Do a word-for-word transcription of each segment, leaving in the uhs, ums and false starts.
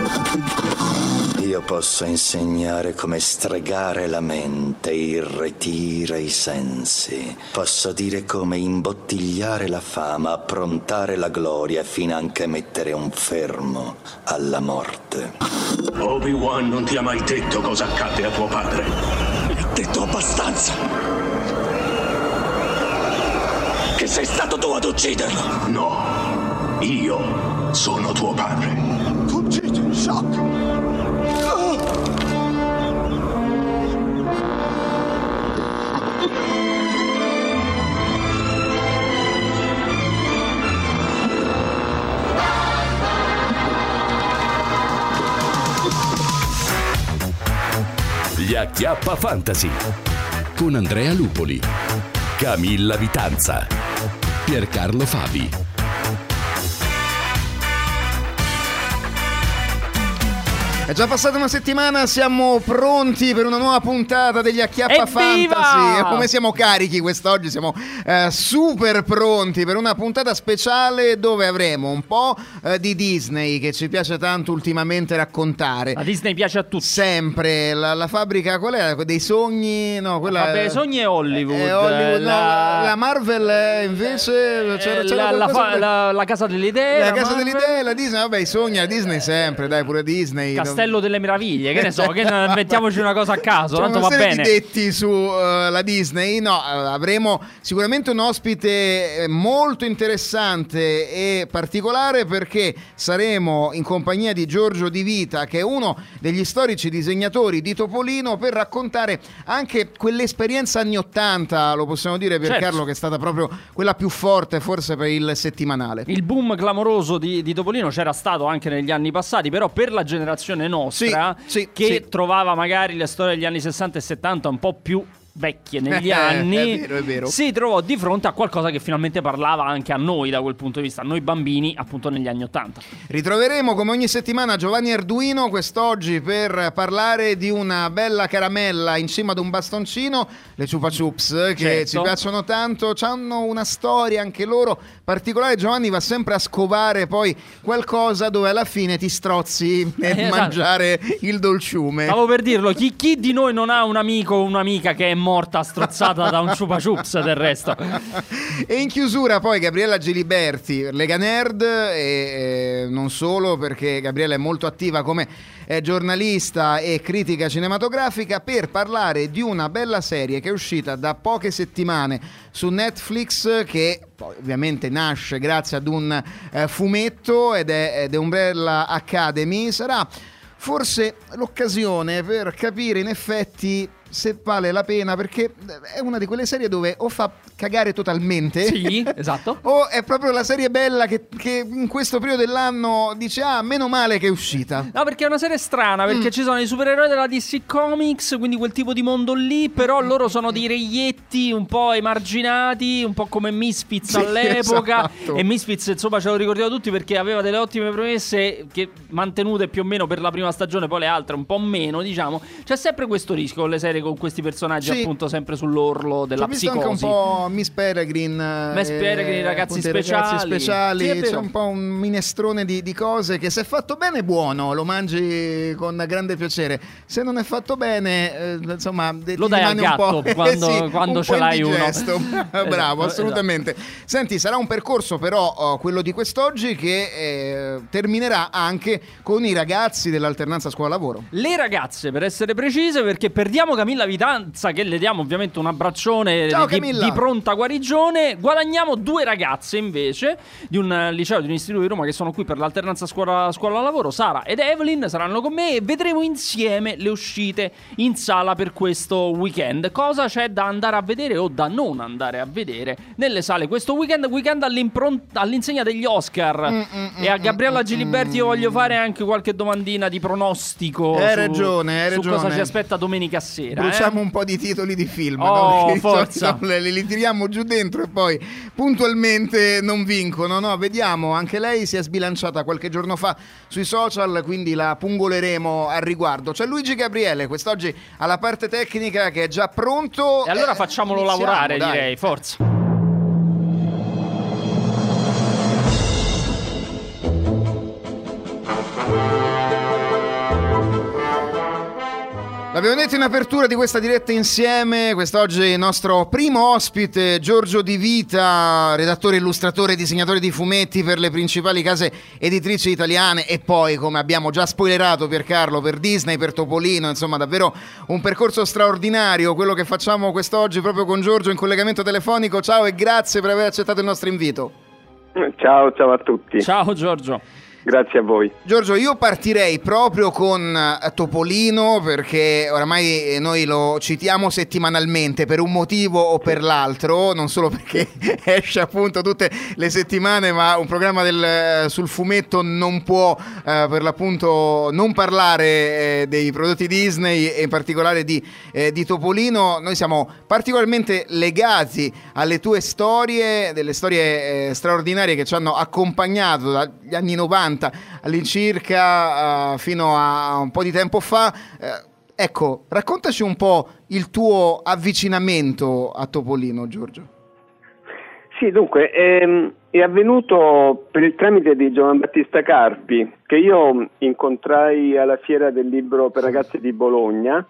Io posso insegnare come stregare la mente, irretire i sensi. Posso dire come imbottigliare la fama, approntare la gloria, finanche mettere un fermo alla morte. Obi-Wan non ti ha mai detto cosa accadde a tuo padre. Mi ha detto abbastanza. Che sei stato tu ad ucciderlo. No, io sono tuo padre. Fuggite in shock. Gli Acchiappa Fantasy con Andrea Lupoli, Camilla Vitanza, Piercarlo Fabi. È già passata una settimana, siamo pronti per una nuova puntata degli Acchiappa Fantasy. Come siamo carichi quest'oggi, siamo eh, super pronti per una puntata speciale dove avremo un po' eh, di Disney che ci piace tanto ultimamente raccontare. La Disney piace a tutti. Sempre, la, la fabbrica, qual era? Dei sogni? No, quella... Vabbè, i sogni è Hollywood. È Hollywood la... No, la Marvel è invece... C'era, c'era la, la, fa... per... la, la Casa delle Idee. La, la Casa Marvel. delle Idee, la Disney, vabbè, i sogni, la Disney sempre, dai, pure Disney. Castello delle Meraviglie, che ne so, che mettiamoci una cosa a caso, c'è tanto una va serie bene. Di detti sulla uh, Disney. No, uh, avremo sicuramente un ospite molto interessante e particolare, perché saremo in compagnia di Giorgio Di Vita, che è uno degli storici disegnatori di Topolino, per raccontare anche quell'esperienza anni ottanta, lo possiamo dire, per certo. Carlo, che è stata proprio quella più forte forse per il settimanale. Il boom clamoroso di, di Topolino c'era stato anche negli anni passati, però per la generazione nostra, sì, sì, che sì. trovava magari le storie degli anni sessanta e settanta un po' più vecchie negli anni, è vero, è vero. si trovò di fronte a qualcosa che finalmente parlava anche a noi da quel punto di vista, a noi bambini appunto negli anni ottanta. Ritroveremo come ogni settimana Giovanni Arduino quest'oggi per parlare di una bella caramella in cima ad un bastoncino, le Chupa Chups, che certo. ci piacciono tanto, hanno una storia anche loro particolare. Giovanni va sempre a scovare poi qualcosa dove alla fine ti strozzi nel Eh, esatto. mangiare il dolciume. Stavo per dirlo, chi, chi di noi non ha un amico o un'amica che è morta strozzata da un Chupa Chups del resto? E in chiusura poi Gabriella Giliberti, Lega Nerd, e, e non solo, perché Gabriella è molto attiva come eh, giornalista e critica cinematografica, per parlare di una bella serie che è uscita da poche settimane su Netflix, che poi ovviamente nasce grazie ad un eh, fumetto ed è, ed è Umbrella Academy. Sarà forse l'occasione per capire in effetti se vale la pena, perché è una di quelle serie dove o fa cagare totalmente, sì, esatto, o è proprio la serie bella che, che in questo periodo dell'anno dice ah, meno male che è uscita. No, perché è una serie strana, perché mm. ci sono i supereroi della D C Comics, quindi quel tipo di mondo lì, però loro sono dei reietti un po' emarginati, un po' come Misfits sì, all'epoca, esatto. E Misfits insomma ce lo ricordiamo tutti perché aveva delle ottime premesse che mantenute più o meno per la prima stagione, poi le altre un po' meno, diciamo. C'è sempre questo rischio con le serie con questi personaggi, sì, appunto sempre sull'orlo della c'ho visto psicosi. Anche un po' Miss Peregrine, Miss Peregrine, ragazzi speciali, ragazzi speciali. Sì, c'è un po' un minestrone di, di cose che, se è fatto bene, è buono, lo mangi con grande piacere. Se non è fatto bene, eh, insomma, lo dai al gatto un po', quando, eh sì, quando un ce po' l'hai uno. Bravo, esatto, assolutamente. Esatto. Senti, sarà un percorso però oh, quello di quest'oggi che eh, terminerà anche con i ragazzi dell'alternanza scuola-lavoro. Le ragazze, per essere precise, perché perdiamo Camilla Vitanza, che le diamo ovviamente un abbraccione Ciao, di, Camilla. di pronta guarigione. Guadagniamo due ragazze invece di un liceo, di un istituto di Roma, che sono qui per l'alternanza scuola, scuola-lavoro. Sara ed Evelyn saranno con me e vedremo insieme le uscite in sala per questo weekend. Cosa c'è da andare a vedere o da non andare a vedere nelle sale questo weekend? Weekend all'insegna degli Oscar. Mm, mm, e a Gabriella mm, Giliberti io voglio fare anche qualche domandina di pronostico. Hai su, ragione, hai su ragione. cosa ci aspetta domenica sera. Bruciamo eh? un po' di titoli di film, oh, no? forza. Li, li tiriamo giù dentro e poi puntualmente non vincono, no? Vediamo, anche lei si è sbilanciata qualche giorno fa sui social, quindi la pungoleremo al riguardo. C'è Luigi Gabriele quest'oggi alla parte tecnica, che è già pronto. E allora eh, facciamolo iniziamo, lavorare, dai. direi, forza. L'abbiamo detto in apertura di questa diretta insieme, quest'oggi il nostro primo ospite, Giorgio Di Vita, redattore, illustratore e disegnatore di fumetti per le principali case editrici italiane e poi, come abbiamo già spoilerato Piercarlo, per Disney, per Topolino, insomma davvero un percorso straordinario quello che facciamo quest'oggi proprio con Giorgio in collegamento telefonico. Ciao e grazie per aver accettato il nostro invito. Ciao, ciao a tutti. Ciao Giorgio. Grazie a voi. Giorgio, io partirei proprio con Topolino perché oramai noi lo citiamo settimanalmente per un motivo o per l'altro, non solo perché esce appunto tutte le settimane, ma un programma del, sul fumetto non può eh, per l'appunto non parlare eh, dei prodotti Disney e in particolare di, eh, di Topolino. Noi siamo particolarmente legati alle tue storie, delle storie eh, straordinarie che ci hanno accompagnato dagli anni novanta all'incirca uh, fino a un po' di tempo fa. Uh, ecco, raccontaci un po' il tuo avvicinamento a Topolino, Giorgio. Sì, dunque, ehm, è avvenuto per il tramite di Giovan Battista Carpi, che io incontrai alla Fiera del Libro per Ragazzi di Bologna.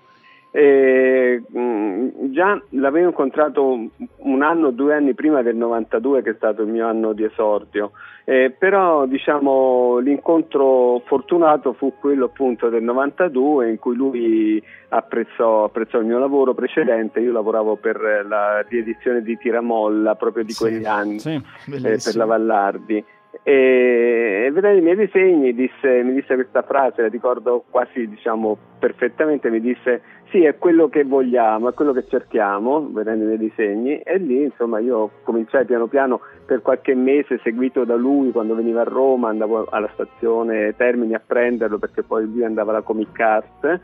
Eh, mh, già l'avevo incontrato un anno, due anni prima del novantadue, che è stato il mio anno di esordio, eh, però diciamo l'incontro fortunato fu quello appunto del novantadue, in cui lui apprezzò, apprezzò il mio lavoro precedente. Io lavoravo per la riedizione di Tiramolla proprio di quegli sì, anni, sì, eh, per la Vallardi. E, e vedendo i miei disegni disse, mi disse questa frase, la ricordo quasi diciamo perfettamente, mi disse: sì, è quello che vogliamo, è quello che cerchiamo, vedendo i miei disegni. E lì insomma io cominciai piano piano, per qualche mese seguito da lui, quando veniva a Roma andavo alla stazione Termini a prenderlo, perché poi lui andava alla Comic Art,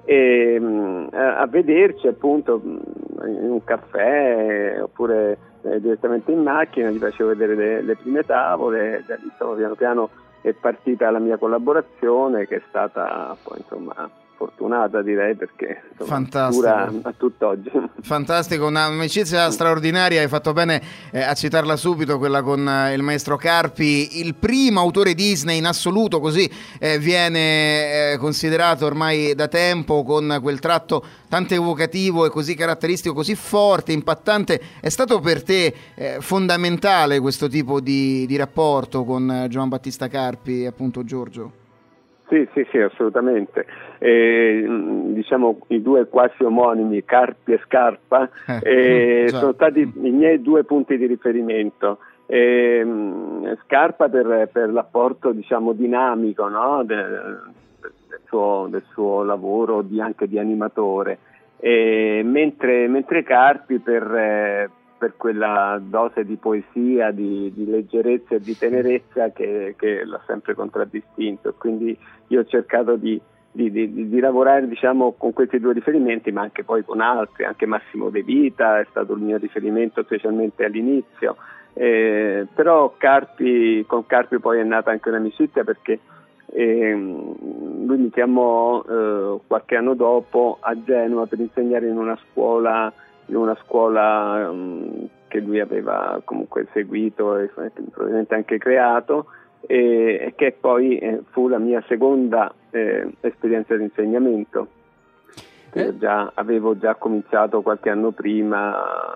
e mh, a vederci appunto in un caffè oppure eh, direttamente in macchina. Gli facevo vedere le, le prime tavole, e da lì insomma, piano piano è partita la mia collaborazione, che è stata poi insomma fortunata, direi, perché insomma, dura a tutt'oggi. Fantastico, un'amicizia straordinaria. Hai fatto bene eh, a citarla subito, quella con eh, il maestro Carpi, il primo autore Disney in assoluto, così eh, viene eh, considerato ormai da tempo, con quel tratto tanto evocativo e così caratteristico, così forte, impattante. È stato per te eh, fondamentale questo tipo di, di rapporto con eh, Giovan Battista Carpi, appunto, Giorgio? Sì, sì, sì, assolutamente. Eh, diciamo i due quasi omonimi, Carpi e Scarpa, eh, sono stati i miei due punti di riferimento. Eh, Scarpa per, per l'apporto diciamo dinamico, no? del, del, suo, del suo lavoro di, anche di animatore, eh, mentre, mentre Carpi per... Eh, per quella dose di poesia, di, di leggerezza e di tenerezza che, che l'ha sempre contraddistinto. Quindi io ho cercato di, di, di, di lavorare diciamo con questi due riferimenti, ma anche poi con altri. Anche Massimo De Vita è stato il mio riferimento, specialmente all'inizio. Eh, però Carpi, con Carpi poi è nata anche un'amicizia, perché eh, lui mi chiamò eh, qualche anno dopo a Genova per insegnare in una scuola in una scuola um, che lui aveva comunque seguito e probabilmente anche creato, e, e che poi eh, fu la mia seconda eh, esperienza di insegnamento. Eh. Già, avevo già cominciato qualche anno prima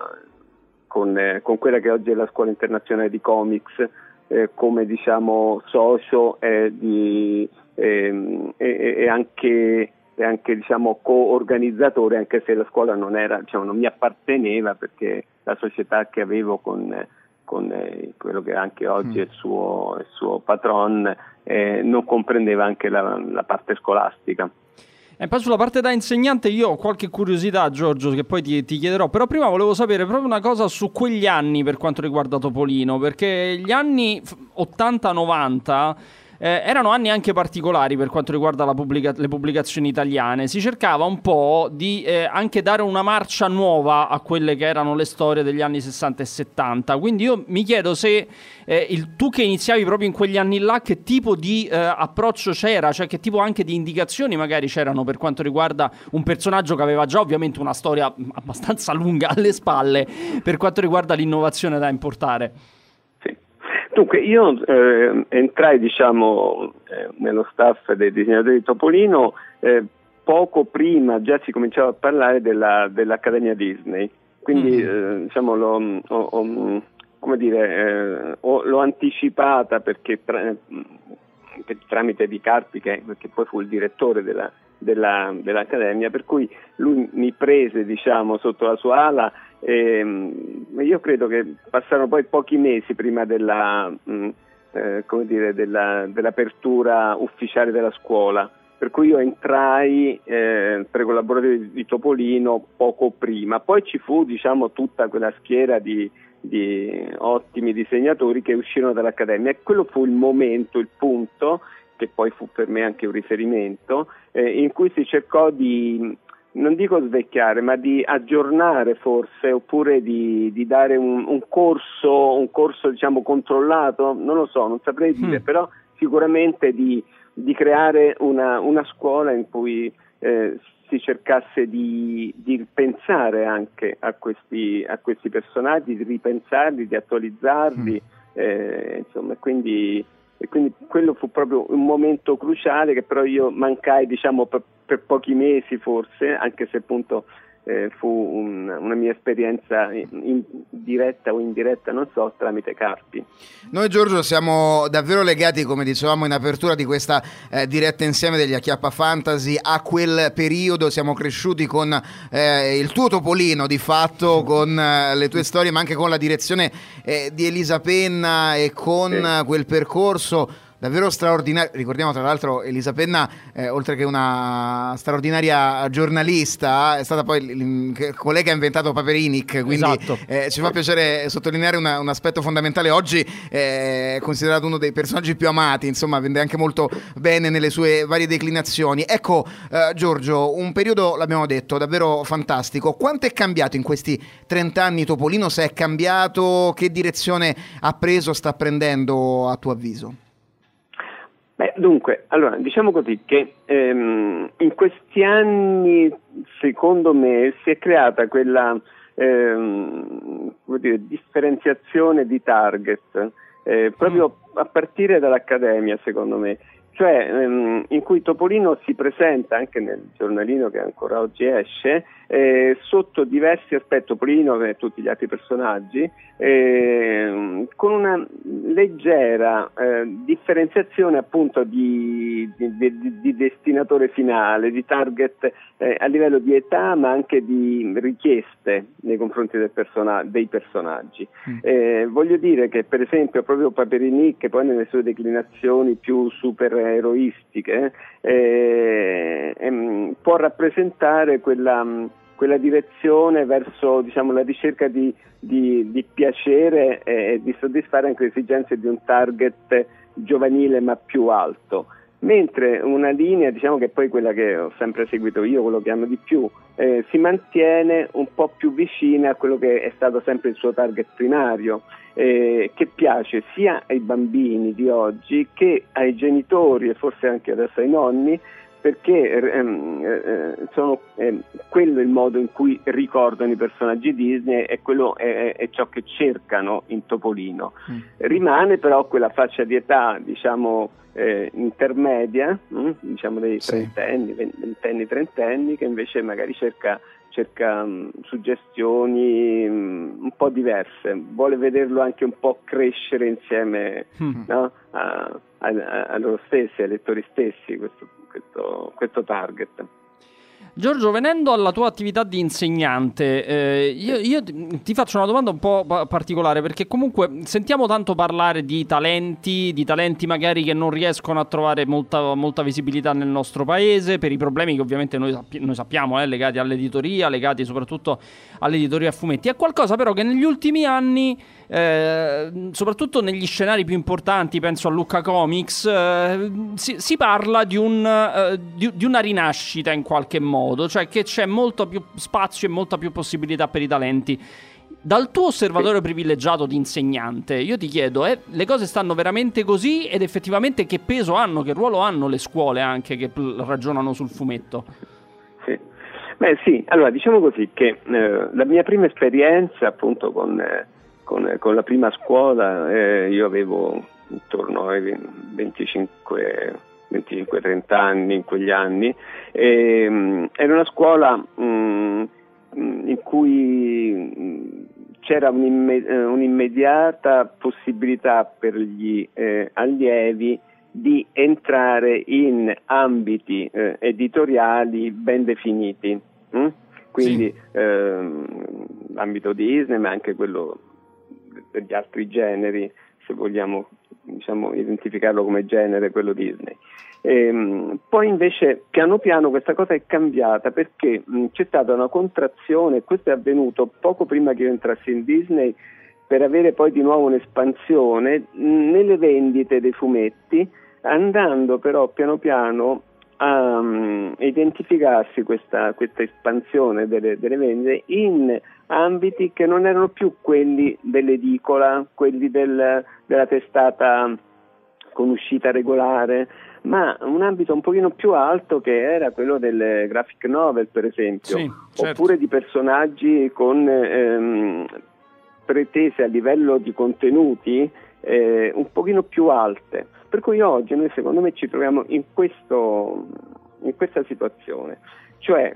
con, eh, con quella che oggi è la Scuola Internazionale di Comics, eh, come diciamo socio e, di, eh, e, e anche e anche diciamo co-organizzatore, anche se la scuola non era, diciamo, non mi apparteneva, perché la società che avevo con, con eh, quello che anche oggi è il suo, il suo patron eh, non comprendeva anche la, la parte scolastica. E poi sulla parte da insegnante io ho qualche curiosità, Giorgio, che poi ti, ti chiederò, però prima volevo sapere proprio una cosa su quegli anni per quanto riguarda Topolino, perché gli anni ottanta novanta Eh, erano anni anche particolari per quanto riguarda la pubblica- le pubblicazioni italiane. Si cercava un po' di eh, anche dare una marcia nuova a quelle che erano le storie degli anni sessanta e settanta. Quindi io mi chiedo se eh, il, tu che iniziavi proprio in quegli anni là, che tipo di eh, approccio c'era, cioè che tipo anche di indicazioni magari c'erano per quanto riguarda un personaggio che aveva già ovviamente una storia abbastanza lunga alle spalle per quanto riguarda l'innovazione da importare. Dunque io eh, entrai diciamo eh, nello staff dei disegnatori di Topolino eh, poco prima già si cominciava a parlare della, dell'Accademia Disney, quindi mm-hmm. eh, diciamo l'ho, ho, ho, come dire, eh, ho, l'ho anticipata perché tra, per, tramite Di Carpi, che, che poi fu il direttore della, della, dell'Accademia, per cui lui mi prese, diciamo, sotto la sua ala. E, io credo che passarono poi pochi mesi prima della, mh, eh, come dire, della, dell'apertura ufficiale della scuola, per cui io entrai eh, tra i collaboratori di Topolino poco prima. Poi ci fu, diciamo, tutta quella schiera di, di ottimi disegnatori che uscirono dall'Accademia, e quello fu il momento, il punto, che poi fu per me anche un riferimento, eh, in cui si cercò di, non dico svecchiare, ma di aggiornare forse, oppure di, di dare un, un corso, un corso diciamo controllato, non lo so, non saprei dire, mm. però sicuramente di, di creare una, una scuola in cui eh, si cercasse di, di pensare anche a questi, a questi personaggi, di ripensarli, di attualizzarli, mm. eh, insomma, quindi... E quindi quello fu proprio un momento cruciale che però io mancai, diciamo, per, per pochi mesi forse, anche se appunto eh, fu un, una mia esperienza in, in diretta o indiretta, non so, tramite Carpi. Noi, Giorgio, siamo davvero legati, come dicevamo in apertura di questa eh, diretta insieme degli Acchiappa Fantasy, a quel periodo. Siamo cresciuti con eh, il tuo Topolino, di fatto, con eh, le tue storie, ma anche con la direzione eh, di Elisa Penna e con sì. quel percorso davvero straordinario. Ricordiamo tra l'altro Elisa Penna, eh, oltre che una straordinaria giornalista, è stata poi il collega ha inventato Paperinik, quindi esatto. eh, ci fa piacere sottolineare una, un aspetto fondamentale. Oggi è considerato uno dei personaggi più amati, insomma vende anche molto bene nelle sue varie declinazioni. Ecco, eh, Giorgio, un periodo, l'abbiamo detto, davvero fantastico. Quanto è cambiato in questi trent'anni Topolino? Se è cambiato, che direzione ha preso, sta prendendo a tuo avviso? Beh, dunque, allora, diciamo così che ehm, in questi anni, secondo me, si è creata quella ehm, come dire, differenziazione di target, eh, proprio a partire dall'Accademia, secondo me, cioè ehm, in cui Topolino si presenta anche nel giornalino che ancora oggi esce, eh, sotto diversi aspetti, Topolino e tutti gli altri personaggi, eh, con una leggera eh, differenziazione appunto di, di, di, di destinatore finale, di target eh, a livello di età, ma anche di richieste nei confronti del persona- dei personaggi. Mm. Eh, voglio dire che per esempio proprio Paperinik, che poi nelle sue declinazioni più supereroistiche eh, ehm, può rappresentare quella quella direzione verso, diciamo, la ricerca di, di, di piacere e di soddisfare anche le esigenze di un target giovanile ma più alto, mentre una linea, diciamo, che è poi quella che ho sempre seguito io, quello che amo di più, eh, si mantiene un po' più vicina a quello che è stato sempre il suo target primario, eh, che piace sia ai bambini di oggi che ai genitori e forse anche adesso ai nonni, perché ehm, eh, sono eh, quello è il modo in cui ricordano i personaggi Disney, e quello è, è ciò che cercano in Topolino. Mm. Rimane però quella fascia di età, diciamo, eh, intermedia, mh, diciamo dei sì. trentenni, ventenni, trentenni, che invece magari cerca cerca um, suggestioni um, un po' diverse, vuole vederlo anche un po' crescere insieme mm. no? a, a, a loro stessi, ai lettori stessi, questo, questo, questo target. Giorgio, venendo alla tua attività di insegnante, eh, io, io ti faccio una domanda un po' particolare, perché comunque sentiamo tanto parlare di talenti, di talenti magari che non riescono a trovare molta, molta visibilità nel nostro paese, per i problemi che ovviamente noi, sappi- noi sappiamo, eh, legati all'editoria, legati soprattutto all'editoria a fumetti. È qualcosa però che negli ultimi anni, eh, soprattutto negli scenari più importanti, penso a Lucca Comics, eh, si, si parla di, un, eh, di, di una rinascita in qualche modo. Cioè che c'è molto più spazio e molta più possibilità per i talenti. Dal tuo osservatorio privilegiato di insegnante, io ti chiedo, eh, le cose stanno veramente così, ed effettivamente che peso hanno, che ruolo hanno le scuole anche che pl- ragionano sul fumetto? Sì. Beh sì, allora diciamo così che eh, la mia prima esperienza appunto con, eh, con, con la prima scuola, eh, io avevo intorno ai venticinque venticinque trenta anni in quegli anni. E, mh, era una scuola mh, in cui mh, c'era un'imme- un'immediata possibilità per gli eh, allievi di entrare in ambiti eh, editoriali ben definiti, hm? quindi sì. ehm, l'ambito Disney, ma anche quello degli altri generi, se vogliamo diciamo identificarlo come genere, quello Disney. Ehm, poi invece piano piano questa cosa è cambiata, perché mh, c'è stata una contrazione, questo è avvenuto poco prima che io entrassi in Disney, per avere poi di nuovo un'espansione mh, nelle vendite dei fumetti, andando però piano piano a um, identificarsi questa, questa espansione delle, delle vendite in ambiti che non erano più quelli dell'edicola, quelli del, della testata con uscita regolare, ma un ambito un pochino più alto, che era quello delle graphic novel, per esempio, sì, certo. oppure di personaggi con ehm, pretese a livello di contenuti eh, un pochino più alte. Per cui oggi noi secondo me ci troviamo in, questo, in questa situazione, cioè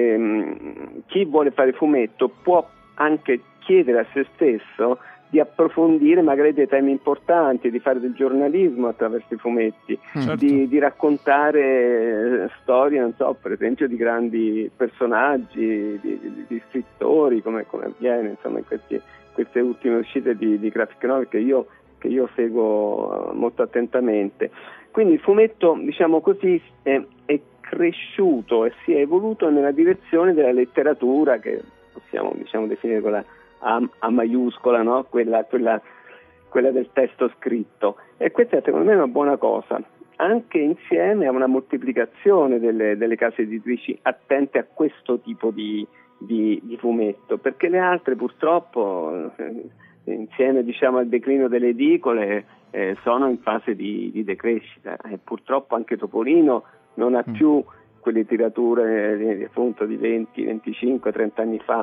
ehm, chi vuole fare fumetto può anche chiedere a se stesso di approfondire magari dei temi importanti, di fare del giornalismo attraverso i fumetti, certo. di, di raccontare storie, non so, per esempio di grandi personaggi, di, di, di scrittori, come, come avviene insomma in questi, queste ultime uscite di, di graphic novel che io che io seguo molto attentamente. Quindi il fumetto, diciamo così, è, è cresciuto e si è evoluto nella direzione della letteratura, che possiamo diciamo definire quella a, a maiuscola, no? quella, quella, quella del testo scritto, e questa secondo me è una buona cosa, anche insieme a una moltiplicazione delle, delle case editrici attente a questo tipo di, di, di fumetto, perché le altre purtroppo insieme diciamo al declino delle edicole eh, sono in fase di, di decrescita, e purtroppo anche Topolino non ha mm. più quelle tirature eh, appunto di venti, venticinque, trenta anni fa,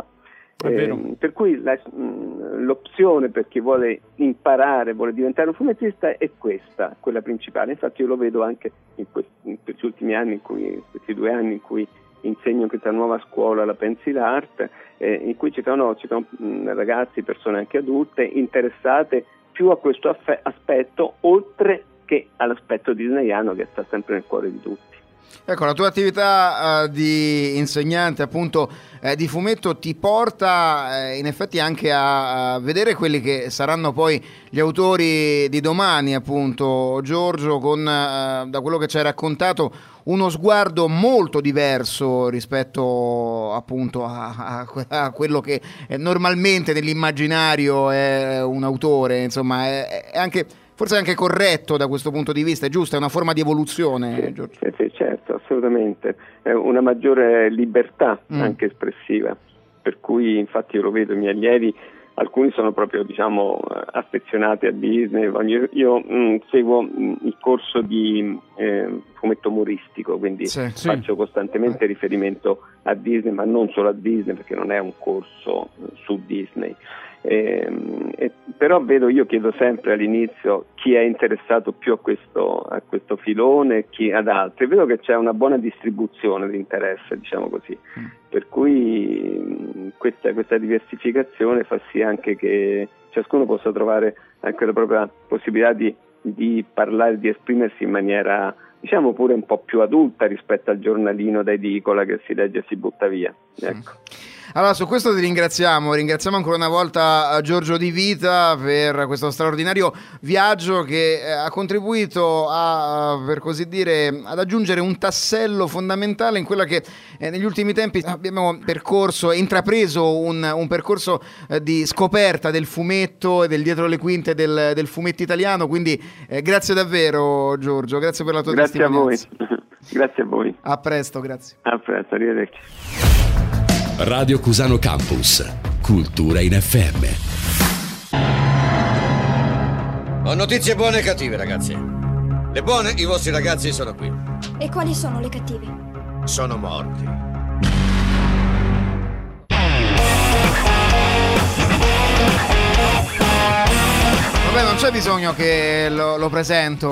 eh, per cui la, mh, l'opzione per chi vuole imparare, vuole diventare un fumettista è questa, quella principale. Infatti io lo vedo anche in, questi, in questi ultimi anni, in cui, questi due anni in cui insegno in questa nuova scuola, la Pencil Art, eh, in cui ci sono, ci sono mh, ragazzi, persone anche adulte, interessate più a questo affe- aspetto, oltre che all'aspetto disneyano che sta sempre nel cuore di tutti. Ecco, la tua attività uh, di insegnante appunto eh, di fumetto ti porta eh, in effetti anche a, a vedere quelli che saranno poi gli autori di domani, appunto, Giorgio, con uh, da quello che ci hai raccontato uno sguardo molto diverso rispetto appunto a, a, a quello che eh, normalmente nell'immaginario è un autore, insomma è, è anche forse è anche corretto da questo punto di vista, è giusto, è una forma di evoluzione, sì, Giorgio. Sì, sì, certo, assolutamente, è una maggiore libertà mm. anche espressiva, per cui infatti io lo vedo, i miei allievi, alcuni sono proprio diciamo affezionati a Disney. Io, io mh, seguo mh, il corso di eh, fumetto umoristico, quindi sì, faccio sì. costantemente eh. riferimento a Disney, ma non solo a Disney, perché non è un corso su Disney. Eh, eh, però vedo, io chiedo sempre all'inizio chi è interessato più a questo, a questo filone e chi ad altri. Vedo che c'è una buona distribuzione di interesse, diciamo così, mm. per cui mh, questa, questa diversificazione fa sì anche che ciascuno possa trovare anche la propria possibilità di, di parlare, di esprimersi in maniera diciamo pure un po' più adulta rispetto al giornalino da edicola che si legge e si butta via, ecco. Allora, su questo ti ringraziamo, ringraziamo ancora una volta Giorgio Di Vita per questo straordinario viaggio che ha contribuito a, per così dire, ad aggiungere un tassello fondamentale in quella che eh, negli ultimi tempi abbiamo percorso, intrapreso un, un percorso eh, di scoperta del fumetto e del dietro le quinte del, del fumetto italiano, quindi eh, grazie davvero Giorgio, grazie per la tua grazie testimonianza. Grazie a voi, grazie a voi. A presto, grazie. A presto, arrivederci. Radio Cusano Campus, cultura in F M. Ho notizie buone e cattive, ragazzi. Le buone, i vostri ragazzi sono qui. E quali sono le cattive? Sono morti. Vabbè, non c'è bisogno che lo, lo presento,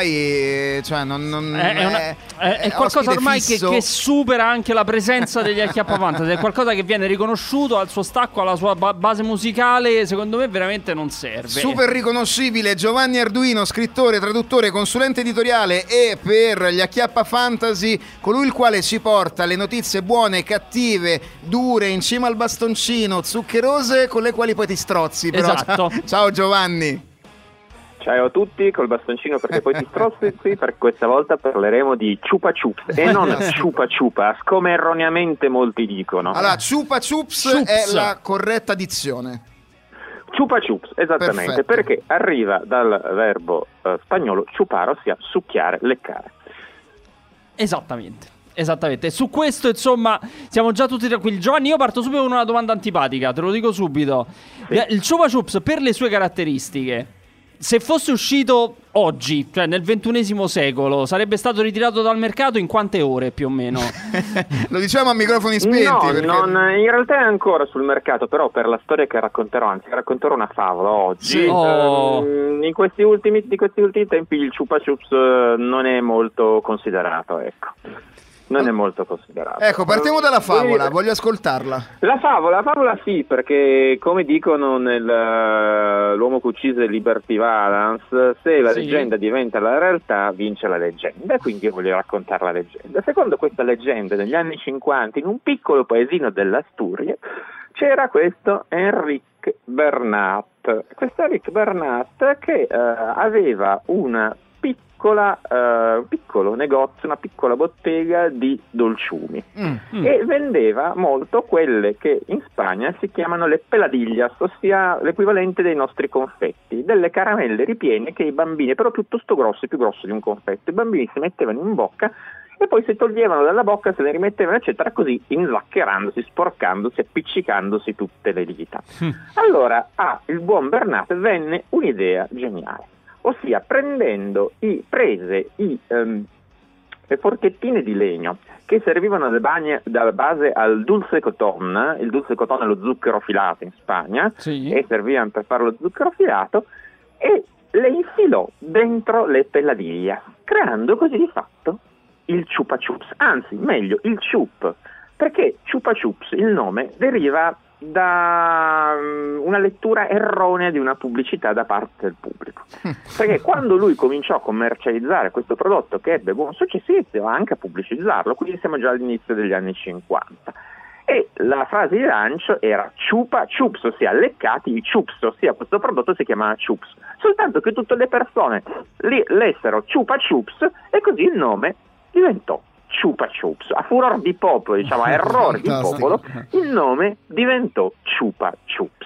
oramai cioè non, non è, è, una, è, è, è qualcosa ormai che, che supera anche la presenza degli Acchiappafantasy, è qualcosa che viene riconosciuto al suo stacco, alla sua ba- base musicale, secondo me veramente non serve. Super riconoscibile Giovanni Arduino, scrittore, traduttore, consulente editoriale e per gli Acchiappafantasy colui il quale ci porta le notizie buone, cattive, dure, in cima al bastoncino, zuccherose, con le quali poi ti strozzi. Però. Esatto. Ciao Giovanni. Ciao a tutti, col bastoncino perché poi ti strozzi, perché questa volta parleremo di Chupa Chups e non Chupa Chupas, come erroneamente molti dicono. Allora, Chupa Chups, Chups è la corretta dizione. Chupa Chups, esattamente. Perfetto. Perché arriva dal verbo eh, spagnolo chupare, ossia succhiare, leccare. Esattamente. Esattamente, e su questo insomma siamo già tutti tranquilli. Giovanni, io parto subito con una domanda antipatica, te lo dico subito. Sì. Il Chupa Chups, per le sue caratteristiche, se fosse uscito oggi, cioè nel ventunesimo secolo, sarebbe stato ritirato dal mercato in quante ore più o meno? Lo diciamo a microfoni spenti. No, perché... non, in realtà è ancora sul mercato, però per la storia che racconterò, anzi racconterò una favola oggi. Sì. Oh. ehm, in questi ultimi, di questi ultimi tempi il Chupa Chups non è molto considerato, ecco. Non è molto considerato. Ecco, partiamo dalla favola, voglio ascoltarla. La favola, la favola sì, perché come dicono nel uh, L'uomo che uccise Liberty Valance, se la sì. leggenda diventa la realtà, vince la leggenda, quindi io voglio raccontare la leggenda. Secondo questa leggenda, negli anni cinquanta, in un piccolo paesino dell'Asturia, c'era questo Henrik Bernat. Questo Henrik Bernat che uh, aveva una Piccola, uh, piccolo negozio, una piccola bottega di dolciumi mm, mm. e vendeva molto quelle che in Spagna si chiamano le peladillas, ossia l'equivalente dei nostri confetti, delle caramelle ripiene che i bambini, però piuttosto grosse, più grosse di un confetto, i bambini si mettevano in bocca e poi si toglievano dalla bocca, se ne rimettevano eccetera, così inzaccherandosi, sporcandosi, appiccicandosi tutte le dita. mm. Allora a il buon Bernat venne un'idea geniale. Ossia, prendendo i, prese i, um, le forchettine di legno che servivano da, bagne, da base al dulce coton, il dulce coton è lo zucchero filato in Spagna, sì. e servivano per fare lo zucchero filato, e le infilò dentro le peladillas, creando così di fatto il Chupa Chups, anzi, meglio, il Chup, perché Chupa Chups, il nome, deriva da una lettura erronea di una pubblicità da parte del pubblico, perché quando lui cominciò a commercializzare questo prodotto che ebbe buon successo, iniziò anche a pubblicizzarlo, quindi siamo già all'inizio degli anni cinquanta, e la frase di lancio era Chupa Chups, ossia leccati i chups, ossia questo prodotto si chiamava Chups, soltanto che tutte le persone li lessero Chupa Chups e così il nome diventò Chupa Chups. A furor di popolo, diciamo, a errore di popolo, il nome diventò Chupa Chups.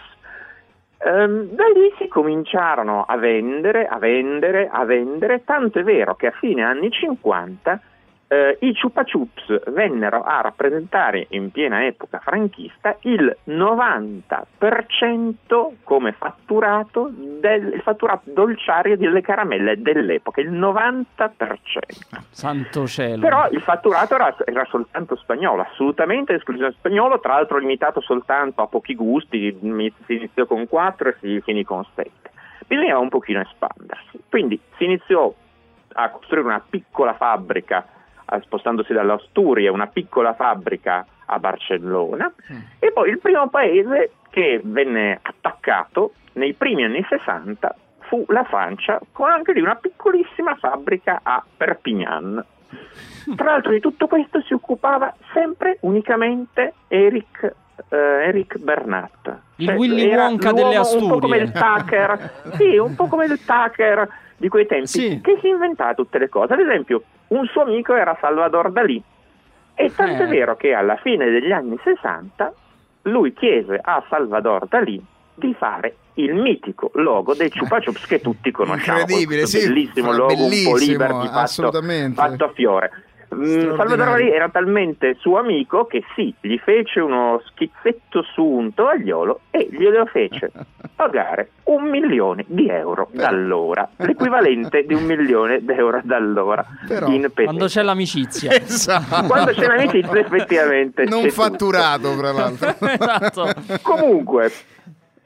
Ehm, da lì si cominciarono a vendere, a vendere, a vendere, tanto è vero che a fine anni cinquanta eh, i Chupa Chups vennero a rappresentare in piena epoca franchista il novanta per cento come fatturato del il fatturato dolciario delle caramelle dell'epoca, il novanta per cento. Santo cielo. Però il fatturato era, era soltanto spagnolo, assolutamente esclusivamente spagnolo, tra l'altro limitato soltanto a pochi gusti, si iniziò con quattro e si finì con sette. Bisognava un pochino espandersi, quindi si iniziò a costruire una piccola fabbrica, spostandosi dall'Asturia, una piccola fabbrica a Barcellona, mm. e poi il primo paese che venne attaccato nei primi anni sessanta fu la Francia, con anche lì una piccolissima fabbrica a Perpignan. Tra l'altro di tutto questo si occupava sempre unicamente Eric, eh, Henrik Bernat, il cioè, Willy Wonka delle Asturie, un po' come il Tucker, sì, un po' come il Tucker di quei tempi, sì. che si inventava tutte le cose. Ad esempio, un suo amico era Salvador Dalì, e tanto eh. è vero che alla fine degli anni sessanta lui chiese a Salvador Dalì di fare il mitico logo dei Chupa Chups che tutti conosciamo. Incredibile, sì, bellissimo logo, bellissimo, un po' Liberty fatto, fatto a fiore. Salvador Dalì era talmente suo amico che sì, gli fece uno schizzetto su un tovagliolo e glielo fece pagare un milione di euro d'allora, l'equivalente di un milione d'euro d'allora. Però, in quando c'è l'amicizia, esatto. Quando c'è l'amicizia effettivamente non c'è fatturato, tra l'altro. Esatto. Comunque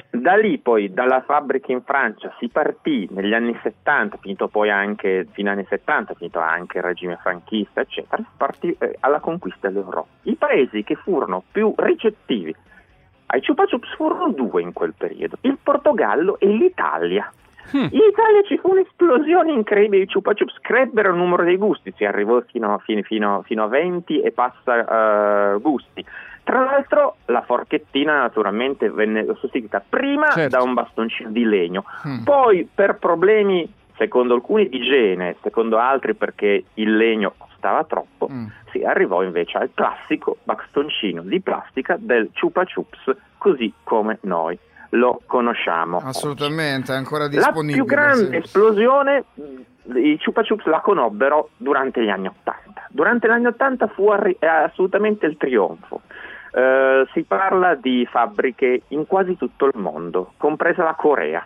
Da lì poi, dalla fabbrica in Francia, si partì negli anni settanta, finito poi anche, fino agli anni settanta, finito anche il regime franchista, eccetera, si partì eh, alla conquista dell'Europa. I paesi che furono più ricettivi ai Chupa Chups furono due in quel periodo, il Portogallo e l'Italia. Hmm. In Italia ci fu un'esplosione incredibile di Chupa Chups, crebbero il numero dei gusti, si arrivò fino, fino, fino, fino a venti e passa uh, gusti. Tra l'altro la forchettina naturalmente venne sostituita prima certo. da un bastoncino di legno, mm. poi per problemi secondo alcuni di igiene, secondo altri perché il legno costava troppo, mm. si arrivò invece al classico bastoncino di plastica del Chupa Chups così come noi lo conosciamo. Assolutamente, è ancora disponibile. La più grande sì. esplosione i Chupa Chups la conobbero durante gli anni Ottanta. Durante gli anni Ottanta fu arri- assolutamente il trionfo. Uh, si parla di fabbriche in quasi tutto il mondo, compresa la Corea.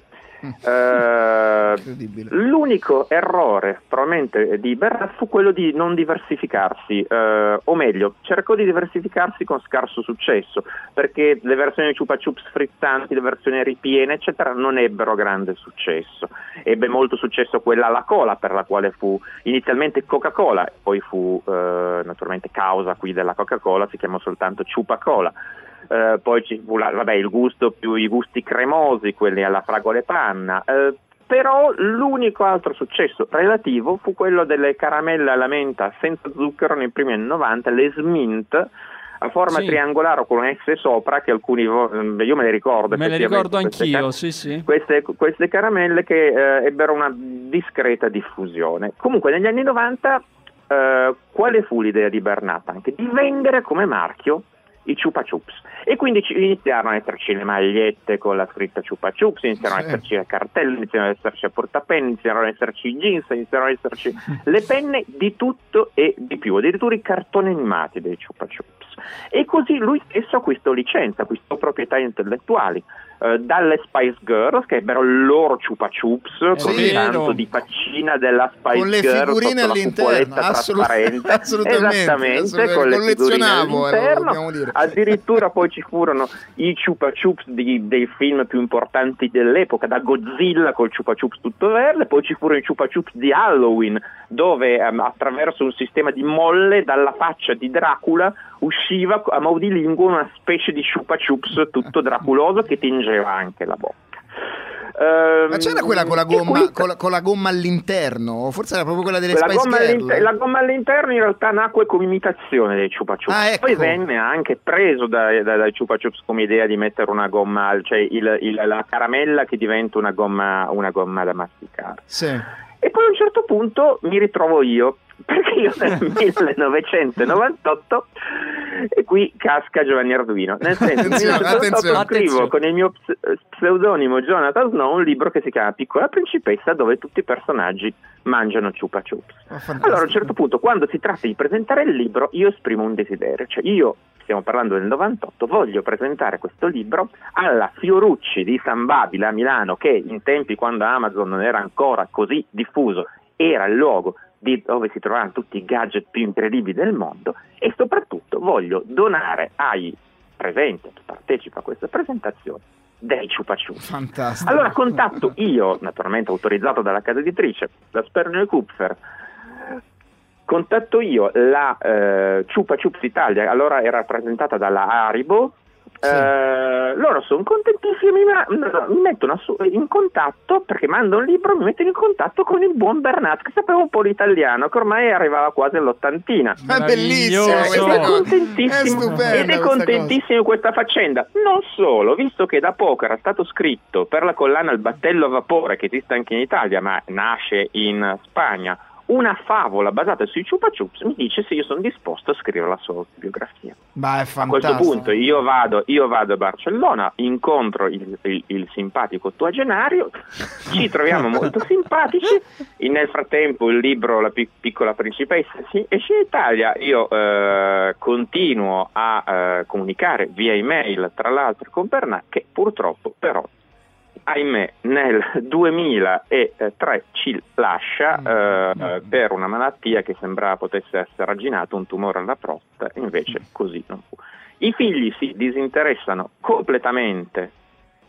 Uh, l'unico errore probabilmente di Bernat fu quello di non diversificarsi, uh, o meglio, cercò di diversificarsi con scarso successo, perché le versioni Chupa Chups frizzanti, le versioni ripiene, eccetera, non ebbero grande successo. Ebbe molto successo quella alla cola, per la quale fu inizialmente Coca-Cola, poi fu uh, naturalmente causa qui della Coca-Cola, si chiamò soltanto Chupa Cola. Uh, poi ci fu la, vabbè, il gusto più i gusti cremosi, quelli alla fragole panna, uh, però l'unico altro successo relativo fu quello delle caramelle alla menta senza zucchero nei primi anni novanta, le Smint a forma sì. triangolare o con un S sopra, che alcuni io me le ricordo me le ricordo anch'io car- sì sì queste, queste caramelle che uh, ebbero una discreta diffusione. Comunque negli anni novanta uh, quale fu l'idea di Bernat? Anche di vendere come marchio i Chupa Chups, e quindi ci iniziarono a esserci le magliette con la scritta Chupa Chups, iniziarono sì. a esserci le cartelle, iniziarono ad esserci a portapenni, iniziarono ad esserci i jeans, iniziarono ad esserci le penne, di tutto e di più, addirittura i cartoni animati dei Chupa Chups. E così lui stesso acquistò licenza, acquistò proprietà intellettuali, eh, dalle Spice Girls, che ebbero il loro Chupa Chups con il tanto di faccina della Spice con le Girl figurine sotto all'interno, la cupoletta assolut- trasparente, assolutamente, esattamente, assolutamente. con le figurine all'interno. Dire. Addirittura poi ci furono i Chupa Chups di, dei film più importanti dell'epoca, da Godzilla col Chupa Chups tutto verde, poi ci furono i Chupa Chups di Halloween, dove um, attraverso un sistema di molle dalla faccia di Dracula usciva a mo' di lingua una specie di Chupa Chups tutto draculoso che tingeva anche la bocca. Um, Ma c'era quella con la gomma, qui, con, la, con la gomma all'interno, o forse era proprio quella delle quella Spice gomma Girl? all'inter- la gomma all'interno in realtà nacque come imitazione dei Chupa Chups, ah, ecco. poi venne anche preso dai, dai, dai Chupa Chups come idea di mettere una gomma, cioè il, il, la caramella che diventa una gomma, una gomma da masticare. Sì. E poi a un certo punto mi ritrovo io, perché io nel millenovecentonovantotto, e qui casca Giovanni Arduino, nel senso che nel millenovecentonovantotto scrivo con il mio pseudonimo Jonathan Snow un libro che si chiama Piccola Principessa, dove tutti i personaggi mangiano Chupa Chups. Oh, allora a un certo punto, quando si tratta di presentare il libro, io esprimo un desiderio, cioè io, stiamo parlando del novantotto, voglio presentare questo libro alla Fiorucci di San Babila a Milano, che in tempi quando Amazon non era ancora così diffuso era il luogo di dove si trovavano tutti i gadget più incredibili del mondo, e soprattutto voglio donare ai presenti, chi partecipa a questa presentazione, dei Chupa Chups. Fantastico. Allora contatto io, naturalmente autorizzato dalla casa editrice, la Sperno e Kupfer, contatto io la eh, Chupa Chups Italia, allora era rappresentata dalla Haribo. Sì. Eh, loro sono contentissimi, ma mi mettono in contatto, perché mando un libro, mi mettono in contatto con il buon Bernat, che sapeva un po' l'italiano, che ormai arrivava quasi all'ottantina. È bellissimo, ed è contentissimo, è ed è contentissimo di questa faccenda. Non solo, visto che da poco era stato scritto per la collana Il battello a vapore, che esiste anche in Italia ma nasce in Spagna, una favola basata sui Chupa Chups, mi dice se io sono disposto a scrivere la sua biografia. Ma è fantastico. A questo punto io vado, io vado a Barcellona, incontro il, il, il simpatico ottuagenario, ci troviamo molto simpatici, e nel frattempo il libro La pic- piccola principessa si esce in Italia, io eh, continuo a eh, comunicare via email, tra l'altro con Bernat, che purtroppo però ahimè nel duemilatré ci lascia eh, per una malattia che sembrava potesse essere arginato, un tumore alla prostata, invece così non fu. I figli si disinteressano completamente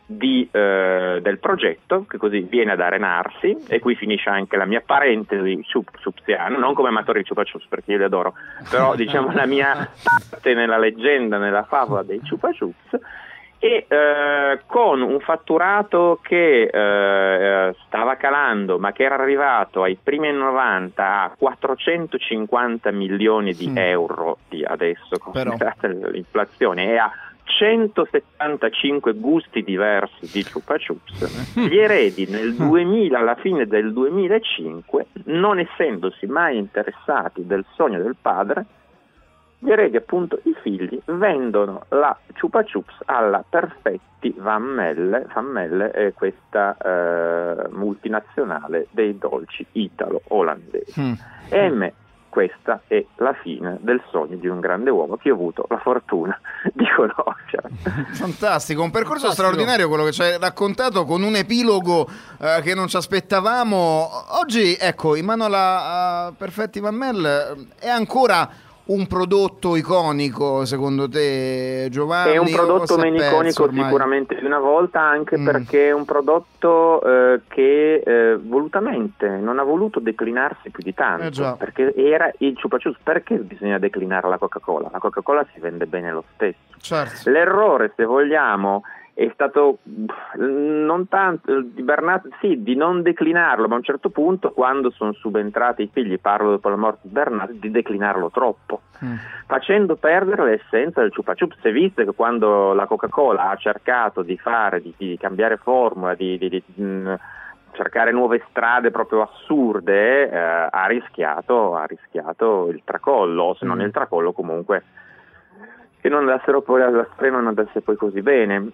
di, eh, del progetto, che così viene ad arenarsi, e qui finisce anche la mia parentesi chup-chupsiana, non come amatore di Chupa Chups perché io li adoro, però diciamo la mia parte nella leggenda, nella favola dei Chupa Chups, e eh, con un fatturato che eh, stava calando, ma che era arrivato ai primi anni novanta a quattrocentocinquanta milioni di mm. euro di adesso, considerata l'inflazione, e a centosettantacinque gusti diversi di Chupa Chups, gli eredi nel duemila, alla fine del duemilacinque, non essendosi mai interessati del sogno del padre, gli eredi, appunto i figli, vendono la Chupa Chups alla Perfetti Van Melle, Van Melle è questa eh, multinazionale dei dolci italo-olandesi. Mm. E ahimè, questa è la fine del sogno di un grande uomo che ho avuto la fortuna di conoscere. Fantastico, un percorso Fantastico. straordinario quello che ci hai raccontato, con un epilogo eh, che non ci aspettavamo. Oggi, ecco, in mano alla uh, Perfetti Van Melle è ancora un prodotto iconico, secondo te, Giovanni? È un prodotto meno iconico ormai? Sicuramente di una volta, anche mm. perché è un prodotto eh, che eh, volutamente non ha voluto declinarsi più di tanto, eh perché era il Chupa Chups. Perché bisogna declinare la Coca-Cola? La Coca-Cola si vende bene lo stesso. Certo. L'errore, se vogliamo, è stato non tanto di Bernat, sì, di non declinarlo, ma a un certo punto, quando sono subentrati i figli, parlo dopo la morte di Bernat, di declinarlo troppo, mm. facendo perdere l'essenza del Chupa Chups. Si è visto che quando la Coca-Cola ha cercato di fare, di, di cambiare formula, di, di, di mh, cercare nuove strade proprio assurde, eh, ha rischiato, ha rischiato il tracollo, o se non mm. il tracollo, comunque che non andassero poi alla strena, non andasse poi così bene.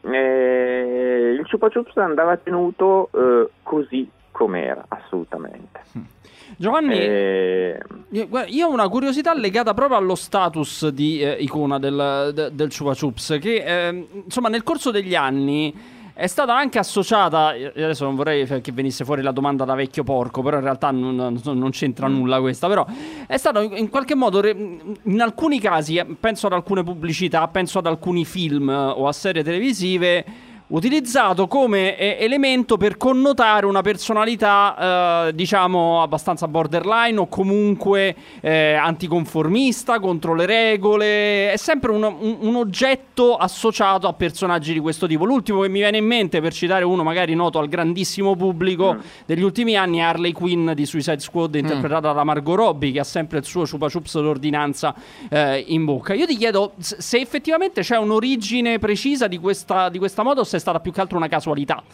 E il Chupa Chups andava tenuto eh, così com'era, assolutamente. Giovanni, e... io ho una curiosità legata proprio allo status di eh, icona del, de, del Chupa Chups, che eh, insomma nel corso degli anni è stata anche associata, adesso non vorrei che venisse fuori la domanda da vecchio porco, però in realtà non, non c'entra nulla questa, però è stato in qualche modo, in alcuni casi, penso ad alcune pubblicità, penso ad alcuni film o a serie televisive, utilizzato come eh, elemento per connotare una personalità eh, diciamo abbastanza borderline o comunque eh, anticonformista, contro le regole. È sempre un, un, un oggetto associato a personaggi di questo tipo. L'ultimo che mi viene in mente, per citare uno magari noto al grandissimo pubblico mm. degli ultimi anni, è Harley Quinn di Suicide Squad, interpretata mm. da Margot Robbie, che ha sempre il suo Chupa Chups d'ordinanza eh, in bocca. Io ti chiedo se effettivamente c'è un'origine precisa di questa, di questa moda, o se è stata più che altro una casualità.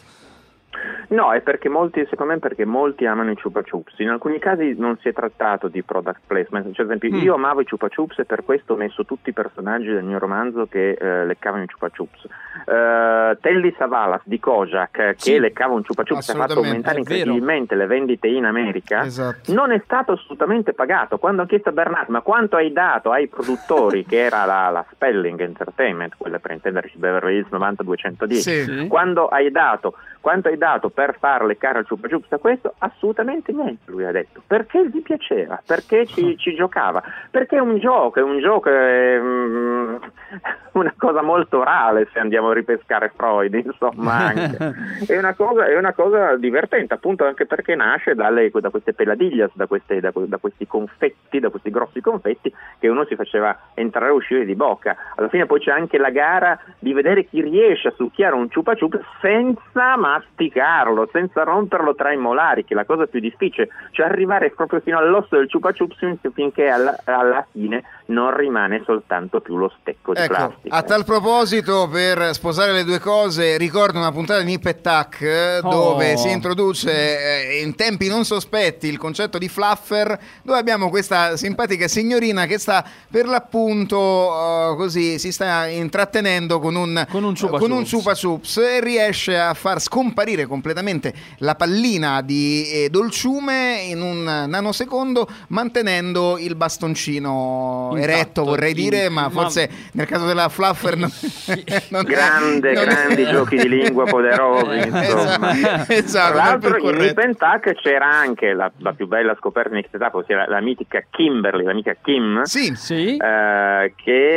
No, è perché molti, secondo me, perché molti amano i Chupa Chups. In alcuni casi non si è trattato di product placement. Cioè, ad esempio, mm. io amavo i Chupa Chups e per questo ho messo tutti i personaggi del mio romanzo che eh, leccavano i Chupa Chups. Uh, Telly Savalas di Kojak, che sì, leccava un Chupa Chups, ha fatto aumentare incredibilmente le vendite in America. Esatto. Non è stato assolutamente pagato. Quando ho chiesto a Bernat, ma quanto hai dato ai produttori, che era la, la Spelling Entertainment, quella per intenderci Beverly Hills novanta duecentodieci, sì. quando hai dato quanto hai dato per far leccare al Chupa Chups a questo? Assolutamente niente, lui ha detto, perché gli piaceva, perché ci, ci giocava, perché è un gioco, è un gioco, è um, una cosa molto orale, se andiamo a ripescare Freud, insomma, anche. è, una cosa, è una cosa divertente, appunto, anche perché nasce dalle, da queste peladiglias, da, queste, da, da questi confetti, da questi grossi confetti che uno si faceva entrare e uscire di bocca. Alla fine poi c'è anche la gara di vedere chi riesce a succhiare un Chupa Chups senza masticarlo, senza romperlo tra i molari, che è la cosa più difficile, cioè arrivare proprio fino all'osso del Chupa Chups finché alla, alla fine non rimane soltanto più lo stecco di ecco, plastica. A tal proposito, per sposare le due cose, ricordo una puntata di Nip e Tac oh. dove si introduce eh, in tempi non sospetti il concetto di fluffer, dove abbiamo questa simpatica signorina che sta per l'appunto uh, così si sta intrattenendo con un con un Chupa, uh, con Chups. un Chupa Chups e riesce a far scomparire completamente la pallina di eh, dolciume in un nanosecondo, mantenendo il bastoncino eretto vorrei dire, ma forse ma... nel caso della Fluffer non, non grande, non grandi è... giochi di lingua poderosi, insomma. Esatto, esatto, tra l'altro in Nip and Tuck c'era anche la, la più bella scoperta in X-Etapa, ossia la, la mitica Kimberly, l'amica Kim, sì, sì. Eh, che,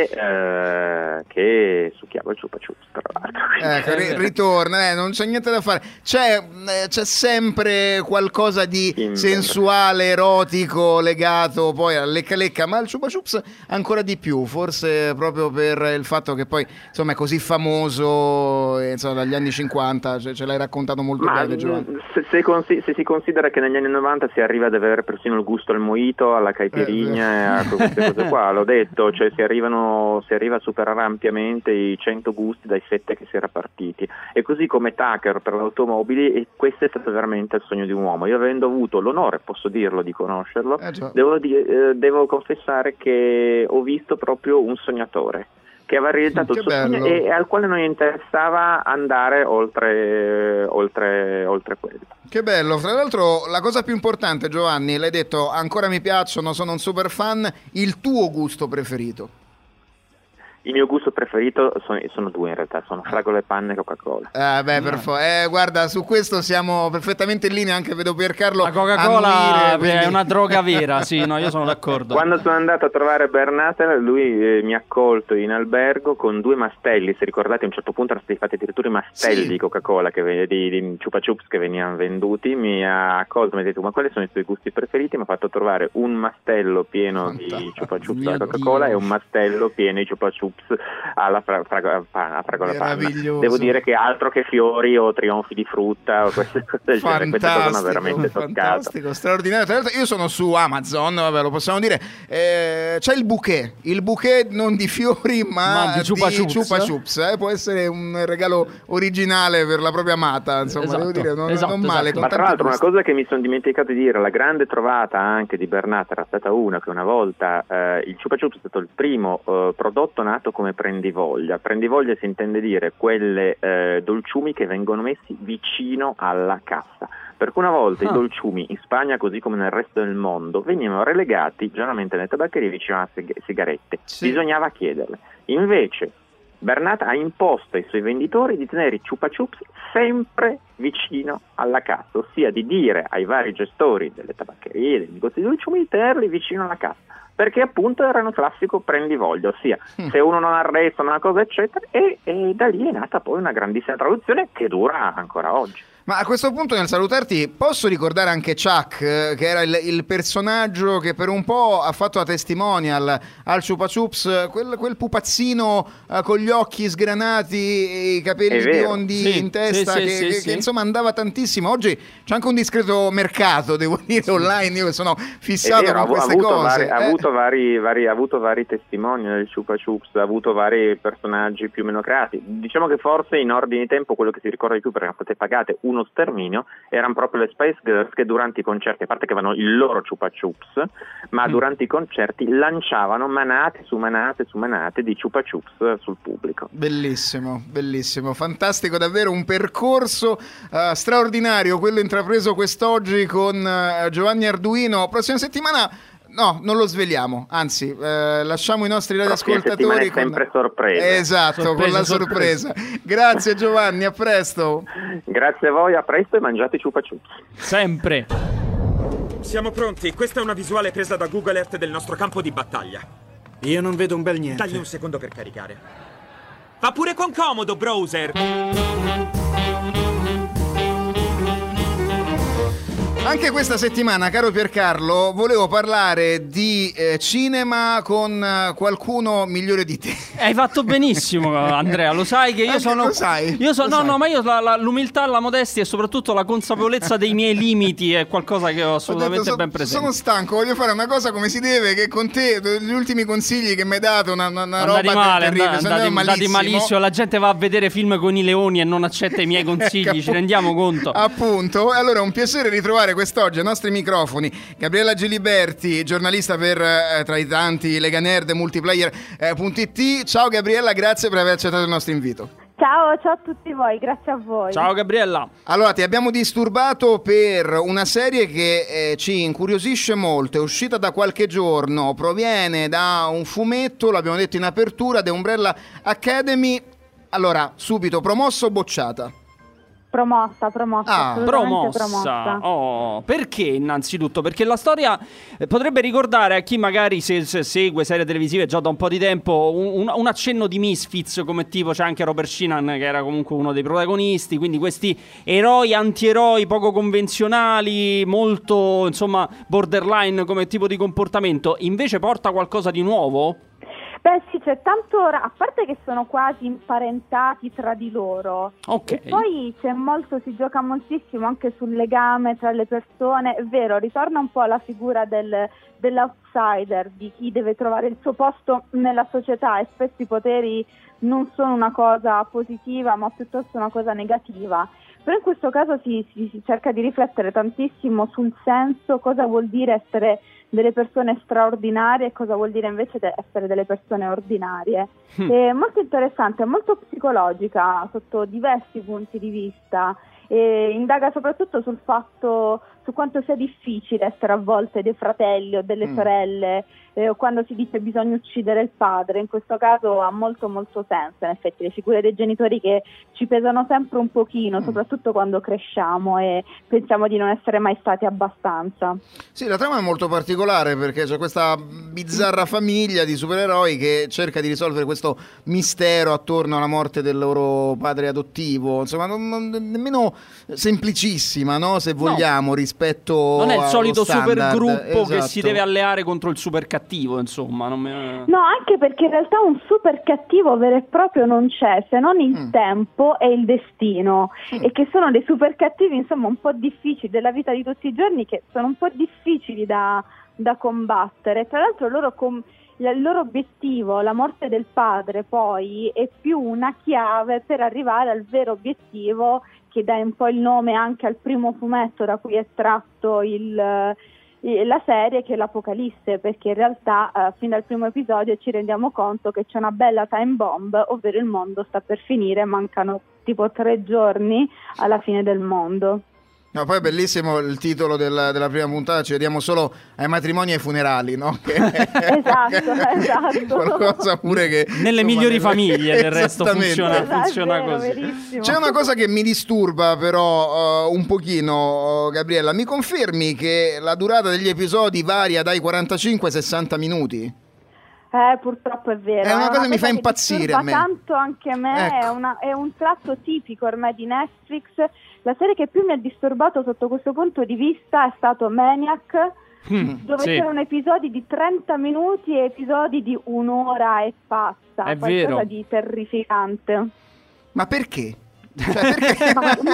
eh, che succhiava il Chupa Chups, tra l'altro. Ecco, ri- ritorna, eh, non c'è niente da fare. C'è, eh, c'è sempre qualcosa di Kimberly. sensuale, erotico, legato poi al lecca lecca, ma il Chupa Chups ancora di più, forse proprio per il fatto che poi insomma è così famoso, eh, insomma, dagli anni cinquanta, cioè, ce l'hai raccontato molto Ma bene, Giovanni. Se, se, consi- se si considera che negli anni novanta si arriva ad avere persino il gusto al mojito, alla caipirinha eh, e a queste cose qua, l'ho detto, cioè si arrivano, si arriva a superare ampiamente i cento gusti dai sette che si era partiti, e così come Tucker per le automobili, e questo è stato veramente il sogno di un uomo. Io avendo avuto l'onore, posso dirlo, di conoscerlo, eh, devo, di- eh, devo confessare che ho visto proprio un sognatore che aveva realizzato Che il suo bello. sogno e, e al quale non gli interessava andare oltre, oltre, oltre quello. Che bello, fra l'altro la cosa più importante, Giovanni, l'hai detto, ancora mi piacciono, sono un super fan, il tuo gusto preferito? Il mio gusto preferito sono, sono due in realtà, sono fragole, panna e Coca-Cola. Ah, beh, per fo- eh, guarda, su questo siamo perfettamente in linea, anche vedo Piercarlo La Coca-Cola annuire, quindi... è una droga vera, sì, no, io sono d'accordo. Quando sono andato a trovare Bernat, lui eh, mi ha accolto in albergo con due mastelli, se ricordate a un certo punto erano stati fatti addirittura i mastelli Sì. di Coca-Cola, che, ve- di, di Chupa Chups che venivano venduti, mi ha accolto, mi ha detto ma quali sono i tuoi gusti preferiti? Mi ha fatto trovare un mastello pieno Fantastico. di Chupa Chups Mio alla Coca-Cola Dio. e un mastello pieno di Chupa Chups alla fra- fra- fra- fragola panna. Meraviglioso. Devo dire che altro che fiori o trionfi di frutta o queste cose del genere, questa cosa mi ha veramente toccato. fantastico, straordinario. Tra l'altro io sono su Amazon, vabbè, lo possiamo dire. Eh, c'è il bouquet, il bouquet non di fiori ma, Ma di Chupa Chups. Chupa Chups, eh? Può essere un regalo originale per la propria amata, insomma, Esatto, devo dire, non, esatto, non male. esatto. con Ma tra tanti l'altro una gusti. cosa che mi sono dimenticato di dire, la grande trovata anche di Bernat era stata una che una volta eh, il Chupa Chups è stato il primo eh, prodotto nato come prendivoglia. Prendivoglia si intende dire quelle eh, dolciumi che vengono messi vicino alla cassa. Perché una volta Ah. i dolciumi in Spagna, così come nel resto del mondo, venivano relegati generalmente nelle tabaccherie vicino alle sig- sigarette. Sì. Bisognava chiederle. Invece Bernat ha imposto ai suoi venditori di tenere i Chupa Chups sempre vicino alla cassa, ossia di dire ai vari gestori delle tabaccherie, dei negozi di dolciumi, di tenerli vicino alla cassa, perché appunto erano classico prendivoglia, ossia Mm. se uno non arresta una cosa eccetera, e, e da lì è nata poi una grandissima traduzione che dura ancora oggi. Ma a questo punto nel salutarti posso ricordare anche Chuck, eh, che era il, il personaggio che per un po' ha fatto la testimonial al Chupa Chups, quel, quel pupazzino eh, con gli occhi sgranati e i capelli È vero. biondi Sì, in testa, sì, sì, che, sì, che- sì. che, insomma andava tantissimo. Oggi c'è anche un discreto mercato, devo dire, online, io che sono È fissato vero, ha, con avu- ha queste avuto cose. vari, ha eh. avuto vari, vari, ha avuto vari testimoni del Chupa Chups, ha avuto vari personaggi più o meno creati. Diciamo che forse in ordine di tempo quello che si ricorda di più, perché erano state pagate uno sterminio, erano proprio le Spice Girls che durante i concerti, a parte che avevano il loro Chupa Chups, ma Mm. durante i concerti lanciavano manate su manate su manate di Chupa Chups sul pubblico. Bellissimo, bellissimo, fantastico, davvero un percorso eh, straordinario quello intrapreso quest'oggi con eh, Giovanni Arduino. Prossima settimana no, non lo sveliamo, anzi eh, lasciamo i nostri radioascoltatori settimana è sempre sorpresa. Esatto, Sorpresa, con la sorpresa. sorpresa. Grazie Giovanni, a presto. Grazie a voi, a presto e mangiate Chupa Chups. Sempre. Siamo pronti, questa è una visuale presa da Google Earth del nostro campo di battaglia. Io non vedo un bel niente. Dagli un secondo per caricare. Fa pure con comodo, browser! Anche questa settimana, caro Piercarlo, volevo parlare di eh, cinema con eh, qualcuno migliore di te. Hai fatto benissimo, Andrea. Lo sai che io Anche sono. lo sai, Io so, lo no, sai. no, ma io la, la- l'umiltà, la modestia e soprattutto la consapevolezza dei miei limiti è qualcosa che ho Ho assolutamente detto, so- ben presente. sono stanco, voglio fare una cosa come si deve, che con te, gli ultimi consigli che mi hai dato, una, una, una Andati roba male, terribile, andati, sono andato andati malissimo. malissimo. La gente va a vedere film con i leoni e non accetta i miei consigli. Ecco, Ci rendiamo conto? Appunto, e allora è un piacere ritrovare quest'oggi ai nostri microfoni Gabriella Giliberti, giornalista per eh, tra i tanti Lega Nerd, Multiplayer eh, punto it. Ciao Gabriella, grazie per aver accettato il nostro invito. Ciao, ciao a tutti voi, grazie a voi. Ciao Gabriella. Allora, ti abbiamo disturbato per una serie che eh, ci incuriosisce molto, è uscita da qualche giorno, proviene da un fumetto, l'abbiamo detto in apertura, The Umbrella Academy. Allora, subito, promossa o bocciata? Promossa, promossa, Ah, assolutamente Promossa. promossa. Oh, perché innanzitutto? Perché la storia eh, potrebbe ricordare a chi magari se, se segue serie televisive già da un po' di tempo un, un accenno di Misfits, come tipo c'è anche Robert Sheenan che era comunque uno dei protagonisti, quindi questi eroi antieroi poco convenzionali, molto insomma borderline come tipo di comportamento, invece porta qualcosa di nuovo? Beh sì, c'è tanto, a parte che sono quasi imparentati tra di loro, Ok. e poi c'è molto, si gioca moltissimo anche sul legame tra le persone, è vero, ritorna un po' alla figura del, dell'outsider, di chi deve trovare il suo posto nella società, e spesso i poteri non sono una cosa positiva ma piuttosto una cosa negativa. Però in questo caso si, si, si cerca di riflettere tantissimo sul senso, cosa vuol dire essere delle persone straordinarie e cosa vuol dire invece de- essere delle persone ordinarie. Mm. È molto interessante, è molto psicologica sotto diversi punti di vista, e indaga soprattutto sul fatto, su quanto sia difficile essere a volte dei fratelli o delle Mm. sorelle, eh, o quando si dice bisogna uccidere il padre. In questo caso ha molto molto senso, in effetti le figure dei genitori che ci pesano sempre un pochino, soprattutto quando cresciamo e pensiamo di non essere mai stati abbastanza. Sì, la trama è molto particolare perché c'è questa bizzarra famiglia di supereroi che cerca di risolvere questo mistero attorno alla morte del loro padre adottivo, insomma non, non- nemmeno semplicissima, no? Se vogliamo, rispetto Non è il allo solito standard. super gruppo che Esatto. si deve alleare contro il super cattivo, insomma. Non mi... No, anche perché in realtà un super cattivo vero e proprio non c'è, se non il tempo e il destino, e che sono dei super cattivi insomma un po' difficili della vita di tutti i giorni, che sono un po' difficili da, da combattere. Tra l'altro loro com- il loro obiettivo, la morte del padre, poi è più una chiave per arrivare al vero obiettivo che dà un po' il nome anche al primo fumetto da cui è tratto il, eh, la serie, che è l'Apocalisse, perché in realtà eh, fin dal primo episodio ci rendiamo conto che c'è una bella time bomb, ovvero il mondo sta per finire, mancano tipo tre giorni alla fine del mondo. No, poi è bellissimo il titolo della, della prima puntata, ci vediamo solo ai matrimoni e ai funerali, no? Che esatto, esatto. qualcosa pure che Nelle insomma, migliori nelle- famiglie del resto Esattamente. funziona, Esatto, funziona è vero, così. verissimo. C'è una cosa che mi disturba però uh, un pochino, uh, Gabriella, mi confermi che la durata degli episodi varia dai quarantacinque ai sessanta minuti? Eh, purtroppo è vero. È una cosa che mi fa che impazzire disturba a me. tanto anche a me, Ecco. è, una- è un tratto tipico ormai di Netflix. La serie che più mi ha disturbato sotto questo punto di vista è stato Maniac, Mm, dove sì. c'erano episodi di trenta minuti e episodi di un'ora e passa. È qualcosa vero. di terrificante. Ma perché? Cioè, perché?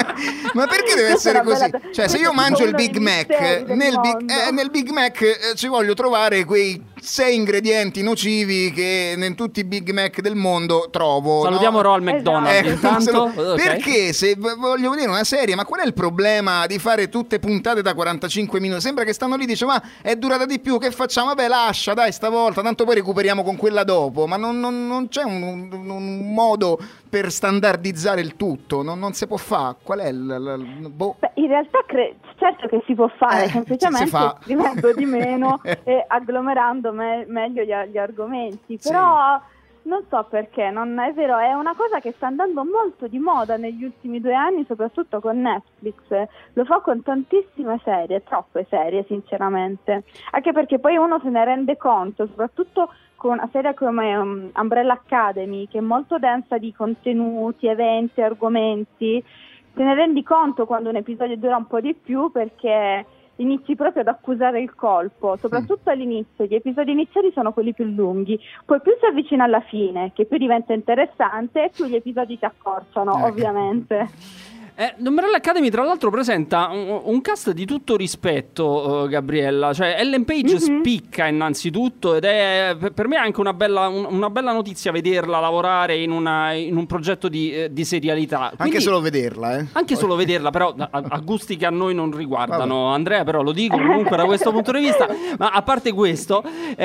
Ma perché deve Questa è essere una bella- così? Cioè, se questo io è mangio il uno Big dei Mac, misteri del nel Big, mondo. eh, nel Big Mac eh, ci voglio trovare quei sei ingredienti nocivi che in tutti i Big Mac del mondo trovo. Salutiamo no? Roald McDonald Ecco, intanto. se lo- Ok. Perché se v- voglio vedere una serie, ma qual è il problema di fare tutte puntate da quarantacinque minuti? Sembra che stanno lì, dice ma è durata di più, che facciamo? Vabbè, lascia, dai, stavolta, tanto poi recuperiamo con quella dopo. Ma non, non- non c'è un, un- un modo per standardizzare il tutto, non, non si può fare. Qual è il... il- il- boh. Beh, in realtà cre- certo che si può fare, Eh, semplicemente si fa. scrivendo di meno e agglomerando me- meglio gli, gli argomenti. Però non so perché, non è vero, è una cosa che sta andando molto di moda negli ultimi due anni, soprattutto con Netflix. Lo fa con tantissime serie, troppe serie sinceramente, anche perché poi uno se ne rende conto, soprattutto con una serie come um, Umbrella Academy, che è molto densa di contenuti, eventi, argomenti. Te ne rendi conto quando un episodio dura un po' di più, perché inizi proprio ad accusare il colpo, soprattutto all'inizio. Gli episodi iniziali sono quelli più lunghi, poi più si avvicina alla fine, che più diventa interessante, e più gli episodi si accorciano, Ecco. ovviamente. Eh, Umbrella Academy tra l'altro presenta un, un cast di tutto rispetto, uh, Gabriella, cioè Ellen Page mm-hmm. spicca innanzitutto ed è per me anche una bella, un, una bella notizia vederla lavorare in, una, in un progetto di, eh, di serialità. Quindi, anche solo vederla, eh? Anche solo vederla, però a, a gusti che a noi non riguardano. Vabbè. Andrea, però lo dico comunque da questo punto di vista, ma a parte questo,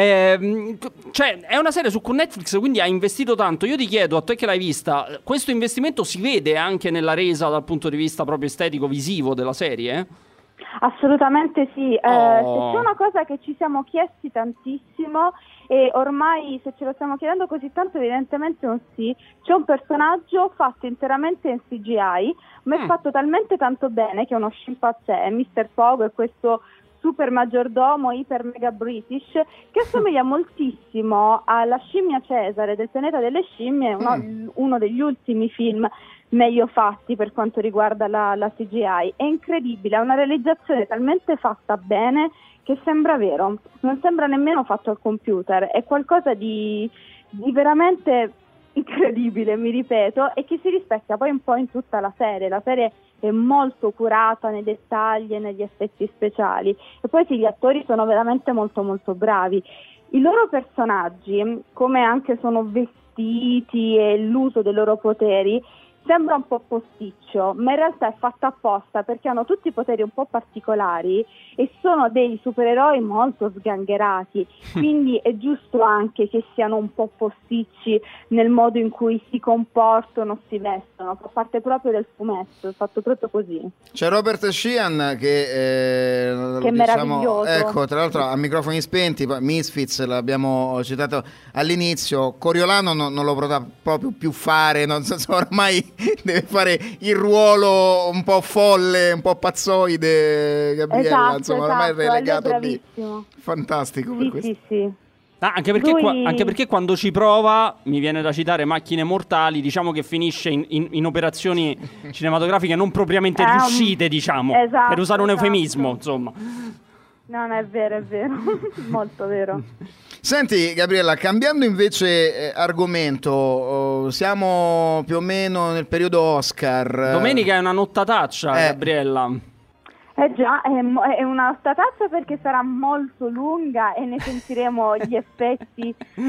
eh, cioè è una serie su Netflix, quindi ha investito tanto. Io ti chiedo, a te che l'hai vista, questo investimento si vede anche nella resa dal punto di vista proprio estetico, visivo della serie? Assolutamente sì, eh, oh. se c'è una cosa che ci siamo chiesti tantissimo e ormai se ce lo stiamo chiedendo così tanto evidentemente un sì, c'è un personaggio fatto interamente in C G I ma è mm. fatto talmente tanto bene che è uno scimpazzè, mister Pogo è questo super maggiordomo iper mega British che assomiglia moltissimo alla scimmia Cesare del pianeta delle scimmie, uno, mm. uno degli ultimi film meglio fatti per quanto riguarda la, la C G I. È incredibile, ha una realizzazione talmente fatta bene che sembra vero, non sembra nemmeno fatto al computer, è qualcosa di, di veramente incredibile, mi ripeto, e che si rispecchia poi un po' in tutta la serie. La serie è molto curata nei dettagli e negli effetti speciali e poi sì, gli attori sono veramente molto molto bravi. I loro personaggi, come anche sono vestiti e l'uso dei loro poteri, sembra un po' posticcio, ma in realtà è fatta apposta perché hanno tutti poteri un po' particolari e sono dei supereroi molto sgangherati, quindi è giusto anche che siano un po' posticci nel modo in cui si comportano, si vestono, fa parte proprio del fumetto, è fatto proprio così. C'è Robert Sheehan che, eh, che è diciamo, meraviglioso. Ecco, tra l'altro a microfoni spenti, Misfits l'abbiamo citato all'inizio, Coriolano non, non lo potrà proprio più fare, non so, ormai deve fare il ruolo un po' folle, un po' pazzoide, Gabriella, esatto, insomma, esatto, ormai è relegato è lì. Fantastico sì, per questo. Sì, sì. Ah, anche, perché Lui... qua, anche perché quando ci prova, mi viene da citare Macchine Mortali, diciamo che finisce in, in, in operazioni cinematografiche non propriamente um, riuscite, diciamo, esatto, per usare un esatto. eufemismo, insomma. No, no, è vero, è vero, molto vero. Senti Gabriella, cambiando invece eh, argomento, oh, siamo più o meno nel periodo Oscar. Domenica è una nottataccia, eh. Gabriella. Eh già, è, è una statazza perché sarà molto lunga e ne sentiremo gli effetti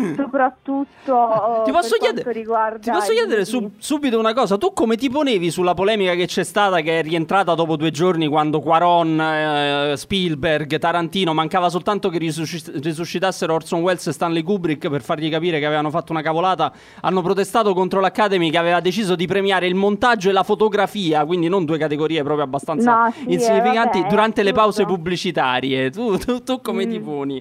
soprattutto ti posso per chiedere, quanto riguarda ti posso chiedere su, subito una cosa, tu come ti ponevi sulla polemica che c'è stata, che è rientrata dopo due giorni quando Quaron, eh, Spielberg, Tarantino, mancava soltanto che risuscit- risuscitassero Orson Welles e Stanley Kubrick per fargli capire che avevano fatto una cavolata, hanno protestato contro l'Academy che aveva deciso di premiare il montaggio e la fotografia, quindi non due categorie proprio abbastanza no, sì, insignificanti. Vabbè, durante le pause pubblicitarie, tu, tu, tu come mm. ti poni?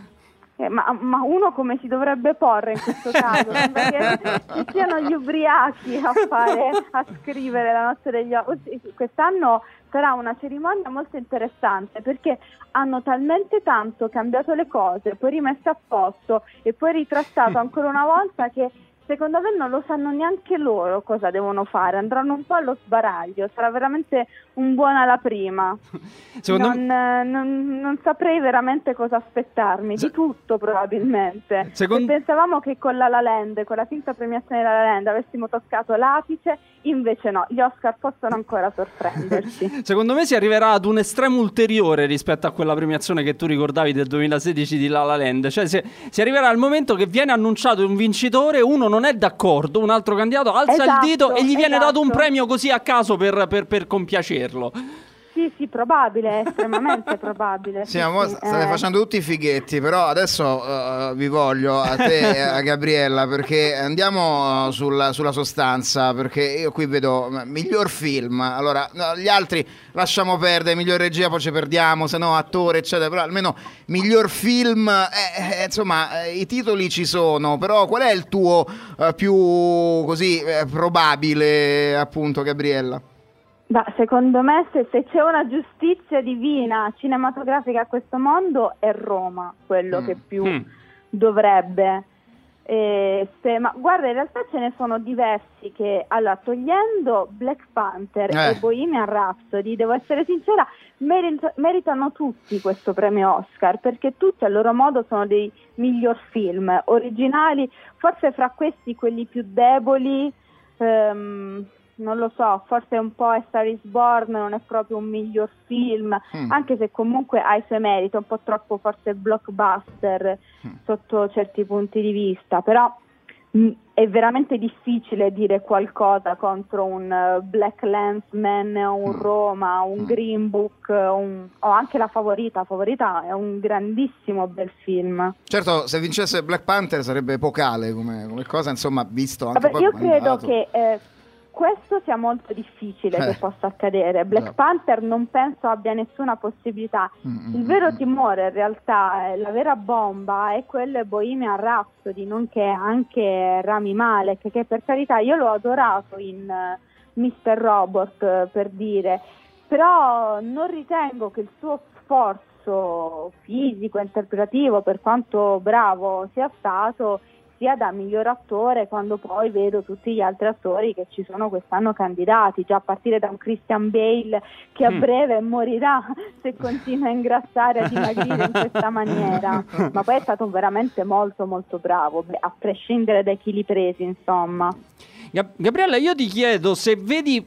Eh, ma, ma uno come si dovrebbe porre in questo caso? Perché ci siano gli ubriachi a fare, a scrivere la notte degli occhi. Quest'anno sarà una cerimonia molto interessante perché hanno talmente tanto cambiato le cose, poi rimesse a posto e poi ritrattato ancora una volta che secondo me non lo sanno neanche loro cosa devono fare, andranno un po' allo sbaraglio, sarà veramente un buon alla prima. Secondo non, me... non, non saprei veramente cosa aspettarmi, Se... di tutto probabilmente. Secondo... Pensavamo che con La La Land, con la finta premiazione della La La Land avessimo toccato l'apice, invece no, gli Oscar possono ancora sorprenderci. Secondo me si arriverà ad un estremo ulteriore rispetto a quella premiazione che tu ricordavi del duemilasedici di La La Land, cioè si, si arriverà al momento che viene annunciato un vincitore, uno non è d'accordo, un altro candidato alza esatto, il dito e gli viene esatto. dato un premio così a caso per, per, per compiacerlo. Sì, sì, probabile, estremamente probabile. Sì, sì, ma sì, state eh. facendo tutti i fighetti, però adesso uh, vi voglio a te e a Gabriella, perché andiamo sulla, sulla sostanza, perché io qui vedo miglior film, allora no, gli altri lasciamo perdere, miglior regia poi ci perdiamo, se no attore eccetera, però almeno miglior film, eh, eh, insomma eh, i titoli ci sono, però qual è il tuo uh, più così eh, probabile, appunto, Gabriella? Bah, secondo me se, se c'è una giustizia divina cinematografica a questo mondo è Roma quello mm. che più mm. dovrebbe eh, se, ma guarda, in realtà ce ne sono diversi che, allora, togliendo Black Panther eh. e Bohemian Rhapsody, devo essere sincera, merit- meritano tutti questo premio Oscar perché tutti a loro modo sono dei miglior film originali, forse fra questi quelli più deboli. ehm, non lo so, forse un po' A Star is Born non è proprio un miglior film, mm. anche se comunque ha i suoi meriti, un po' troppo forse blockbuster mm. sotto certi punti di vista, però mh, è veramente difficile dire qualcosa contro un uh, Black Landsman, un mm. Roma, un mm. Green Book, un, o anche La Favorita. Favorita è un grandissimo bel film. Certo, se vincesse Black Panther sarebbe epocale come, come cosa, insomma, visto anche Vabbè, poi io come è credo andato. che eh, questo sia molto difficile Eh. che possa accadere. Black Già. Panther non penso abbia nessuna possibilità. Mm-mm. Il vero timore in realtà, eh, la vera bomba è quel Bohemian Rhapsody, nonché anche Rami Malek, che per carità io l'ho adorato in uh, mister Robot, eh, per dire, però non ritengo che il suo sforzo fisico, interpretativo, per quanto bravo sia stato, sia da miglior attore, quando poi vedo tutti gli altri attori che ci sono quest'anno candidati, già a partire da un Christian Bale che a Mm. breve morirà se continua a ingrassare e a dimagrire in questa maniera, ma poi è stato veramente molto molto bravo, beh, a prescindere dai chili presi, insomma. Gab- Gabriella, io ti chiedo se vedi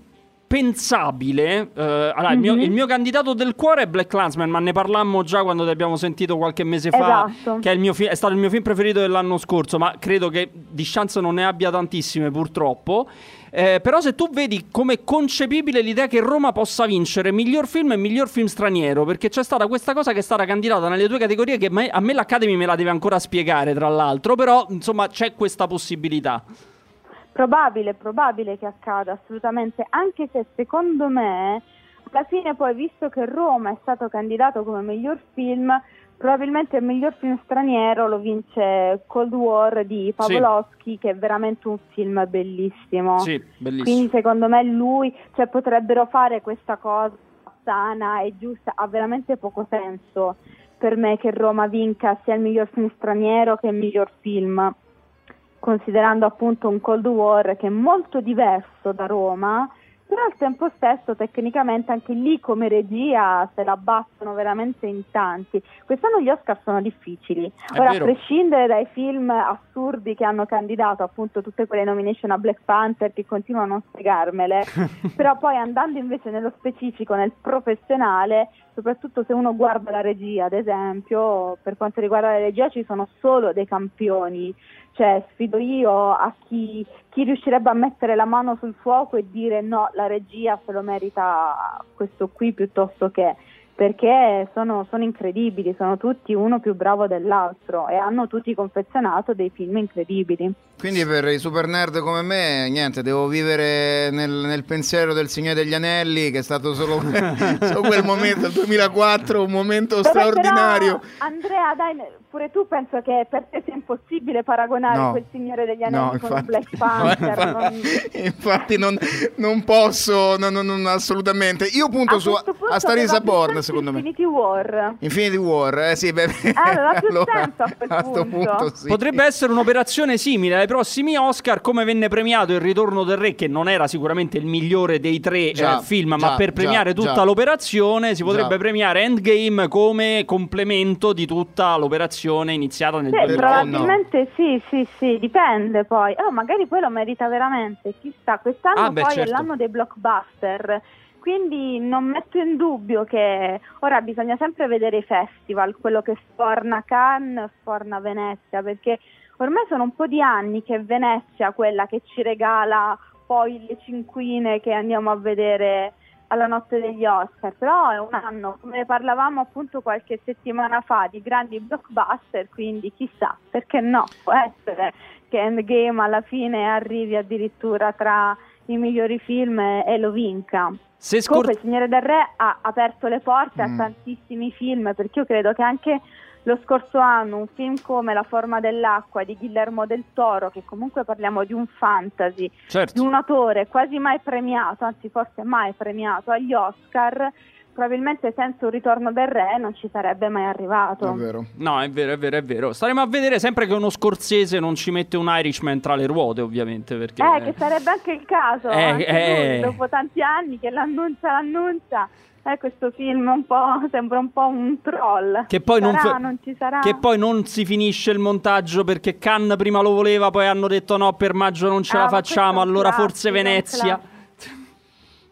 pensabile, eh, allora, il, mio, Mhm. il mio candidato del cuore è Black Klansman, ma ne parlammo già quando ti abbiamo sentito qualche mese fa, Esatto. che è, il mio fi- è stato il mio film preferito dell'anno scorso, ma credo che di chance non ne abbia tantissime purtroppo. Eh, però se tu vedi come concepibile l'idea che Roma possa vincere miglior film e miglior film straniero, perché c'è stata questa cosa che è stata candidata nelle due categorie che me- a me l'Academy me la deve ancora spiegare, tra l'altro, però insomma c'è questa possibilità. Probabile, probabile che accada, assolutamente, anche se secondo me, alla fine poi, visto che Roma è stato candidato come miglior film, probabilmente il miglior film straniero lo vince Cold War di Pavlovsky, sì. che è veramente un film bellissimo. Sì, bellissimo. Quindi secondo me lui, cioè potrebbero fare questa cosa sana e giusta, ha veramente poco senso per me che Roma vinca sia il miglior film straniero che il miglior film, considerando appunto un Cold War che è molto diverso da Roma, però al tempo stesso tecnicamente anche lì come regia se la battono veramente in tanti. Quest'anno gli Oscar sono difficili, È ora vero. a prescindere dai film assurdi che hanno candidato, appunto tutte quelle nomination a Black Panther che continuano a non spiegarmele, però poi andando invece nello specifico, nel professionale, soprattutto se uno guarda la regia, ad esempio, per quanto riguarda la regia ci sono solo dei campioni. Cioè sfido io a chi, chi riuscirebbe a mettere la mano sul fuoco e dire no, la regia se lo merita questo qui piuttosto che, perché sono, sono incredibili, sono tutti uno più bravo dell'altro e hanno tutti confezionato dei film incredibili. Quindi per i super nerd come me, niente, devo vivere nel, nel pensiero del Signore degli Anelli, che è stato solo, solo quel momento, del duemilaquattro, un momento Vabbè, straordinario. però, Andrea, dai, pure tu penso che per te sia impossibile paragonare No. quel Signore degli Anelli No, con infatti, Black Panther. no, non- infatti, infatti non, non posso, no, no, non- assolutamente. Io punto A su questo punto A Star is aveva più Born, senso secondo me. Infinity War. Infinity War, eh sì, beh, aveva più senso a quel sto punto. sì. Potrebbe essere un'operazione simile ai prossimi Oscar, come venne premiato Il Ritorno del Re, che non era sicuramente il migliore dei tre Già, eh, film, già, ma per premiare già, tutta già. l'operazione si potrebbe Già. premiare Endgame come complemento di tutta l'operazione iniziata nel Sì, Perché probabilmente sì, sì, sì, dipende poi. Oh, magari poi lo merita veramente, chissà. Quest'anno Ah, beh, poi certo. è l'anno dei blockbuster, quindi non metto in dubbio che ora bisogna sempre vedere i festival, quello che sforna Cannes, sforna Venezia, perché ormai sono un po' di anni che è Venezia quella che ci regala poi le cinquine che andiamo a vedere alla notte degli Oscar, però è un anno, come ne parlavamo appunto qualche settimana fa, di grandi blockbuster, quindi chissà, perché no, può essere che Endgame alla fine arrivi addirittura tra i migliori film e, e lo vinca. Se scor- Comunque il Signore del Re ha aperto le porte Mm. a tantissimi film, perché io credo che anche lo scorso anno un film come La forma dell'acqua di Guillermo del Toro, che comunque parliamo di un fantasy, Certo. di un autore quasi mai premiato, anzi forse mai premiato agli Oscar, probabilmente senza un Ritorno del Re non ci sarebbe mai arrivato. È vero. No, è vero, è vero, è vero. Staremo a vedere sempre che uno scorsese non ci mette un Irishman tra le ruote, ovviamente, perché... Eh, che sarebbe anche il caso, Eh, anche eh. lui, dopo tanti anni che l'annuncia, l'annuncia, eh, questo film un po' sembra un po' un troll. Che poi, Sarà, non, fa- non ci sarà. che poi non si finisce il montaggio perché Cannes prima lo voleva, poi hanno detto no, per maggio non ce Ah, la ma questo è facciamo, un allora classico, forse un Venezia. classico.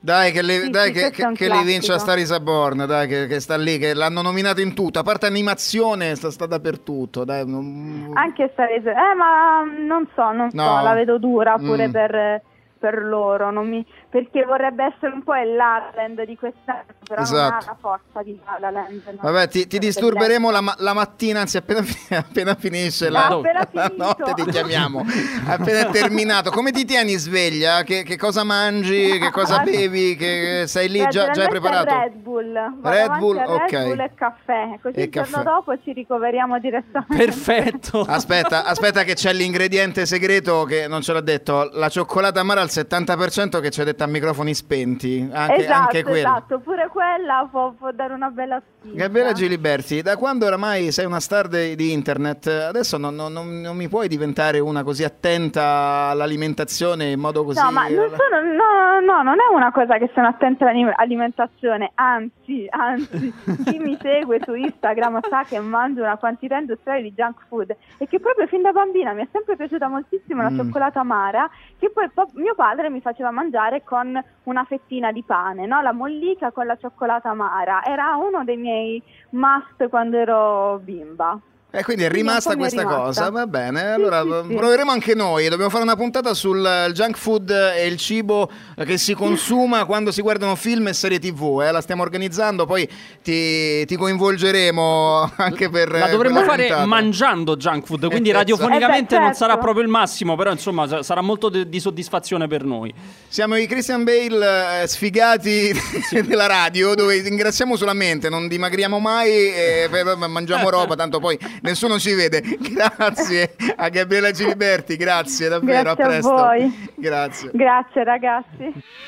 Dai che, li, Sì, dai sì, che, questo è che, un che li vince a classico. Star is Born, dai che, che sta lì, che l'hanno nominato in tutto, a parte animazione sta, sta dappertutto, dai. non- Anche Star is- eh ma non so, non No. so, la vedo dura pure Mm. per, per loro, non mi, perché vorrebbe essere un po' il La La Land di quest'anno, però non ha Esatto. la forza di La La Land. no? Vabbè, ti, ti disturberemo la, ma- la mattina, anzi appena, fi- appena finisce la, Ah, appena la finito. notte ti chiamiamo, appena è terminato. Come ti tieni sveglia? Che, che cosa mangi? Che cosa bevi? Che sei lì Beh, già, già generalmente preparato? Red Bull, Vado Red avanti Bull, a Red ok. Bull e caffè, così E il giorno caffè. dopo ci ricoveriamo direttamente. Perfetto. Aspetta, aspetta che c'è l'ingrediente segreto che non ce l'ha detto, la cioccolata amara al settanta per cento che ci ha detto a microfoni spenti, anche, esatto, anche quello. esatto, pure quella può, può dare una bella spinta. Gabriella Giliberti, da quando oramai sei una star de- di internet, adesso non, non- non- non mi puoi diventare una così attenta all'alimentazione in modo così... No, ma non sono, no, no, non è una cosa che sono attenta all'alimentazione, anzi, anzi, chi mi segue su Instagram sa che mangio una quantità industriale di junk food e che proprio fin da bambina mi è sempre piaciuta moltissimo la Mm. cioccolata amara, che poi pa- mio padre mi faceva mangiare con una fettina di pane, no? La mollica con la cioccolata amara, era uno dei miei must quando ero bimba. E quindi è Quindi un rimasta po' mi è questa rimasta. cosa, va bene, allora sì, sì. proveremo anche noi, dobbiamo fare una puntata sul eh, junk food e il cibo che si consuma quando si guardano film e serie tv, eh? La stiamo organizzando, poi ti, ti coinvolgeremo anche per... La dovremmo quella fare puntata. mangiando junk food, quindi Esatto. radiofonicamente Eh beh, non certo. sarà proprio il massimo, però insomma sa- sarà molto de- di soddisfazione per noi. Siamo i Christian Bale eh, sfigati della radio, dove ringraziamo solamente, non dimagriamo mai e poi mangiamo roba, tanto poi nessuno ci vede. Grazie a Gabriella Giliberti, grazie davvero, Grazie a a presto. voi. Grazie. Grazie ragazzi.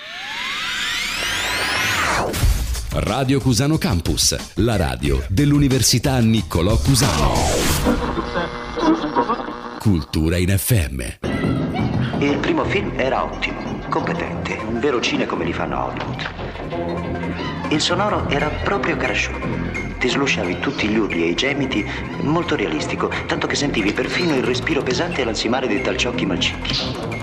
Radio Cusano Campus, la radio dell'Università Niccolò Cusano. Cultura in F M. Il primo film era ottimo, competente, un vero cine come li fanno a Hollywood. Il sonoro era proprio Carasciù. Ti slusciavi tutti gli urli e i gemiti, molto realistico, tanto che sentivi perfino il respiro pesante all'ansimare dei talciocchi malcicchi.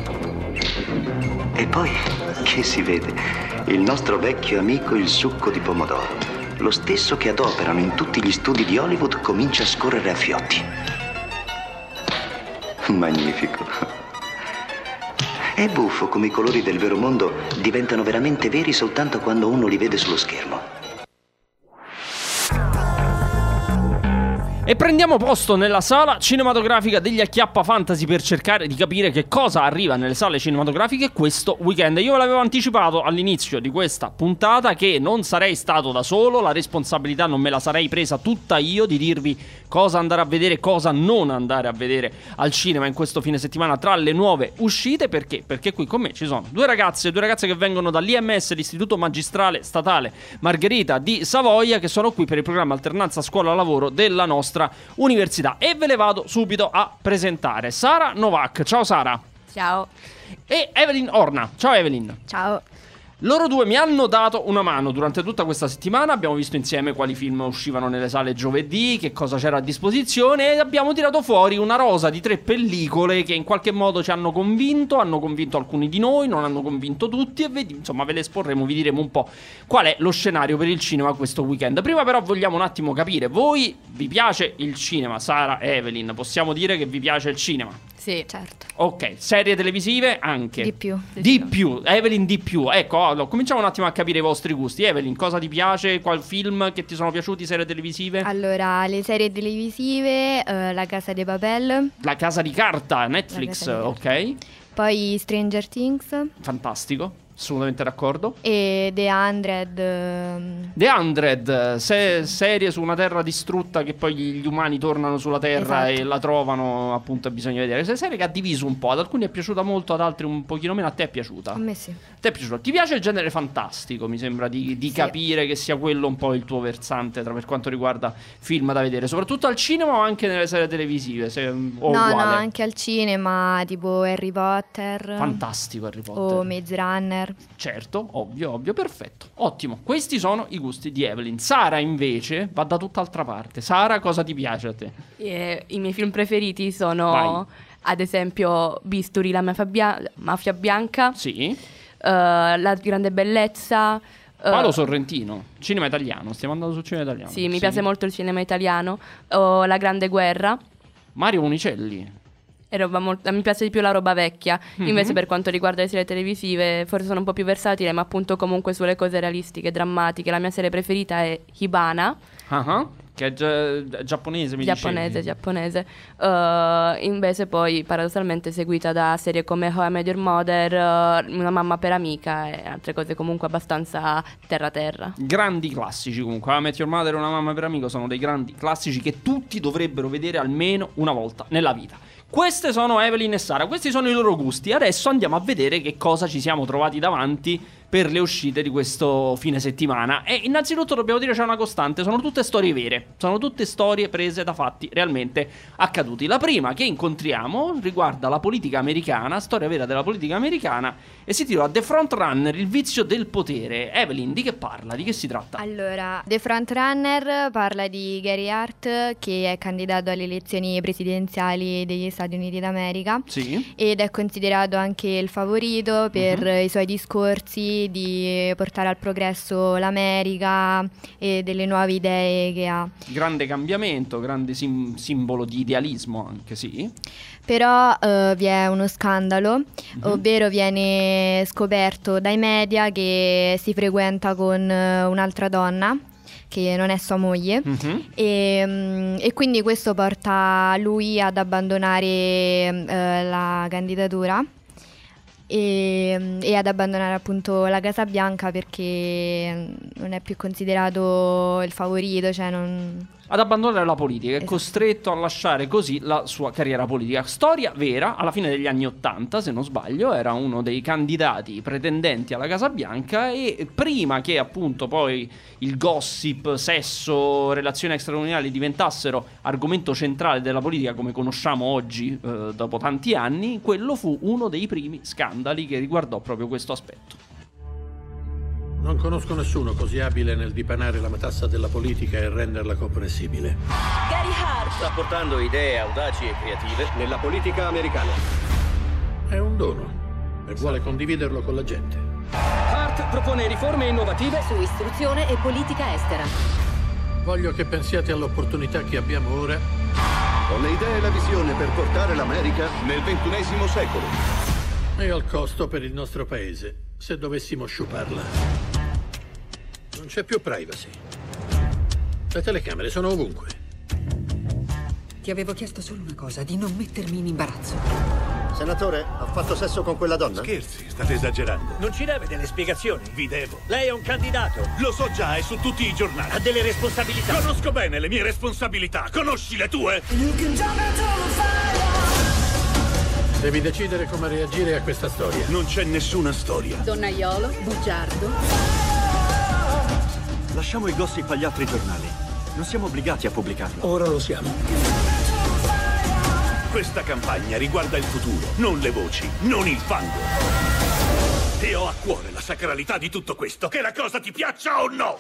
E poi, che si vede? Il nostro vecchio amico il succo di pomodoro, lo stesso che adoperano in tutti gli studi di Hollywood, comincia a scorrere a fiotti. Magnifico. È buffo come i colori del vero mondo diventano veramente veri soltanto quando uno li vede sullo schermo. E prendiamo posto nella sala cinematografica degli Acchiappa Fantasy per cercare di capire che cosa arriva nelle sale cinematografiche questo weekend. Io ve l'avevo anticipato all'inizio di questa puntata che non sarei stato da solo, la responsabilità non me la sarei presa tutta io di dirvi cosa andare a vedere e cosa non andare a vedere al cinema in questo fine settimana tra le nuove uscite. Perché? Perché qui con me ci sono due ragazze, due ragazze che vengono dall'I M S, l'Istituto Magistrale Statale Margherita di Savoia, che sono qui per il programma Alternanza Scuola-Lavoro della nostra università, e ve le vado subito a presentare. Sara Novak, ciao Sara. Ciao. E Evelyn Orna, ciao Evelyn. Ciao. Loro due mi hanno dato una mano durante tutta questa settimana. Abbiamo visto insieme quali film uscivano nelle sale giovedì, che cosa c'era a disposizione, e abbiamo tirato fuori una rosa di tre pellicole che in qualche modo ci hanno convinto. Hanno convinto alcuni di noi, non hanno convinto tutti, e vedi, insomma ve le esporremo, vi diremo un po' qual è lo scenario per il cinema questo weekend. Prima però vogliamo un attimo capire, voi vi piace il cinema? Sara e Evelyn, possiamo dire che vi piace il cinema? Sì, certo. Ok, serie televisive anche. Di più. Di più, Evelyn di più. Ecco, allora, cominciamo un attimo a capire i vostri gusti. Evelyn, cosa ti piace? Qual film che ti sono piaciuti, serie televisive? Allora, le serie televisive, eh, La Casa de Papel. La Casa di Carta, Netflix, La Casa ok. Poi Stranger Things. Fantastico, assolutamente d'accordo. E The Hundred. ehm, The Hundred, se- serie su una terra distrutta che poi gli umani tornano sulla terra Esatto. e la trovano, appunto, bisogna vedere. Questa serie che ha diviso un po', ad alcuni è piaciuta molto, ad altri un pochino meno. A te è piaciuta? A me sì. Ti è piaciuto? Ti piace il genere fantastico? Mi sembra di, di Sì. capire che sia quello un po' il tuo versante tra per quanto riguarda film da vedere, soprattutto al cinema o anche nelle serie televisive? Se, o no, uguale? no, anche al cinema, tipo Harry Potter. Fantastico Harry Potter. O Maze Runner. Certo, ovvio, ovvio, perfetto. Ottimo, questi sono i gusti di Evelyn. Sara invece va da tutt'altra parte. Sara, cosa ti piace a te? Eh, I miei film preferiti sono, Vai. ad esempio, Bisturi, la mafia, bia- mafia bianca. Sì. La grande bellezza. Paolo Sorrentino, cinema italiano, stiamo andando sul cinema italiano. Sì, mi sì. piace molto il cinema italiano. uh, La Grande Guerra. Mario Monicelli. E roba molto, mi piace di più la roba vecchia. Mm-hmm. Invece per quanto riguarda le serie televisive forse sono un po' più versatile, ma appunto comunque sulle cose realistiche, drammatiche. La mia serie preferita è Hibana. Uh-huh. Che è gi- giapponese, mi Giapponese, dicevi. giapponese. Uh, invece poi paradossalmente seguita da serie come How I Met Your Mother, uh, Una mamma per amica e altre cose comunque abbastanza terra-terra. Grandi classici comunque. How I Met Your Mother e Una mamma per amico sono dei grandi classici che tutti dovrebbero vedere almeno una volta nella vita. Queste sono Evelyn e Sara, questi sono i loro gusti. Adesso andiamo a vedere che cosa ci siamo trovati davanti per le uscite di questo fine settimana. E innanzitutto dobbiamo dire c'è una costante, sono tutte storie vere, sono tutte storie prese da fatti realmente accaduti. La prima che incontriamo riguarda la politica americana, storia vera della politica americana, e si titola The Front Runner, il vizio del potere. Evelyn, di che parla? Di che si tratta? Allora, The Front Runner parla di Gary Hart, che è candidato alle elezioni presidenziali degli Stati Uniti d'America. Sì. Ed è considerato anche il favorito per uh-huh. i suoi discorsi di portare al progresso l'America e delle nuove idee che ha. Grande cambiamento, grande sim- simbolo di idealismo anche, sì. Però uh, vi è uno scandalo, mm-hmm. ovvero viene scoperto dai media che si frequenta con uh, un'altra donna che non è sua moglie, mm-hmm. e, um, e quindi questo porta lui ad abbandonare uh, la candidatura e, e ad abbandonare appunto la Casa Bianca perché non è più considerato il favorito, cioè non... ad abbandonare la politica, è esatto. costretto a lasciare così la sua carriera politica. Storia vera, alla fine degli anni Ottanta, se non sbaglio, era uno dei candidati pretendenti alla Casa Bianca, e prima che appunto poi il gossip, sesso, relazioni extraconjugali diventassero argomento centrale della politica come conosciamo oggi, eh, dopo tanti anni, quello fu uno dei primi scandali che riguardò proprio questo aspetto. Non conosco nessuno così abile nel dipanare la matassa della politica e renderla comprensibile. Gary Hart sta portando idee audaci e creative nella politica americana. È un dono e vuole condividerlo con la gente. Hart propone riforme innovative su istruzione e politica estera. Voglio che pensiate all'opportunità che abbiamo ora. Ho le idee e la visione per portare l'America nel ventunesimo secolo. E al costo per il nostro paese, se dovessimo sciuparla. Non c'è più privacy. Le telecamere sono ovunque. Ti avevo chiesto solo una cosa, di non mettermi in imbarazzo. Senatore, ha fatto sesso con quella donna? Scherzi, state esagerando. Non ci deve delle spiegazioni? Vi devo. Lei è un candidato. Lo so già, è su tutti i giornali. Ha delle responsabilità. Conosco bene le mie responsabilità. Conosci le tue? Devi decidere come reagire a questa storia. Non c'è nessuna storia. Donnaiolo, bugiardo. Lasciamo i gossip agli altri giornali. Non siamo obbligati a pubblicarlo. Ora lo siamo. Questa campagna riguarda il futuro, non le voci, non il fango. E ho a cuore la sacralità di tutto questo, che la cosa ti piaccia o no.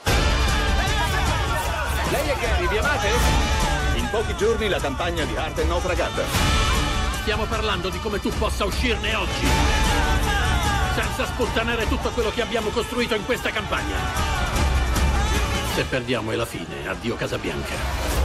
Lei e Gary, vi amate? In pochi giorni la campagna di Hart è naufragata. Stiamo parlando di come tu possa uscirne oggi, senza sputtanare tutto quello che abbiamo costruito in questa campagna. Se perdiamo è la fine, addio Casa Bianca.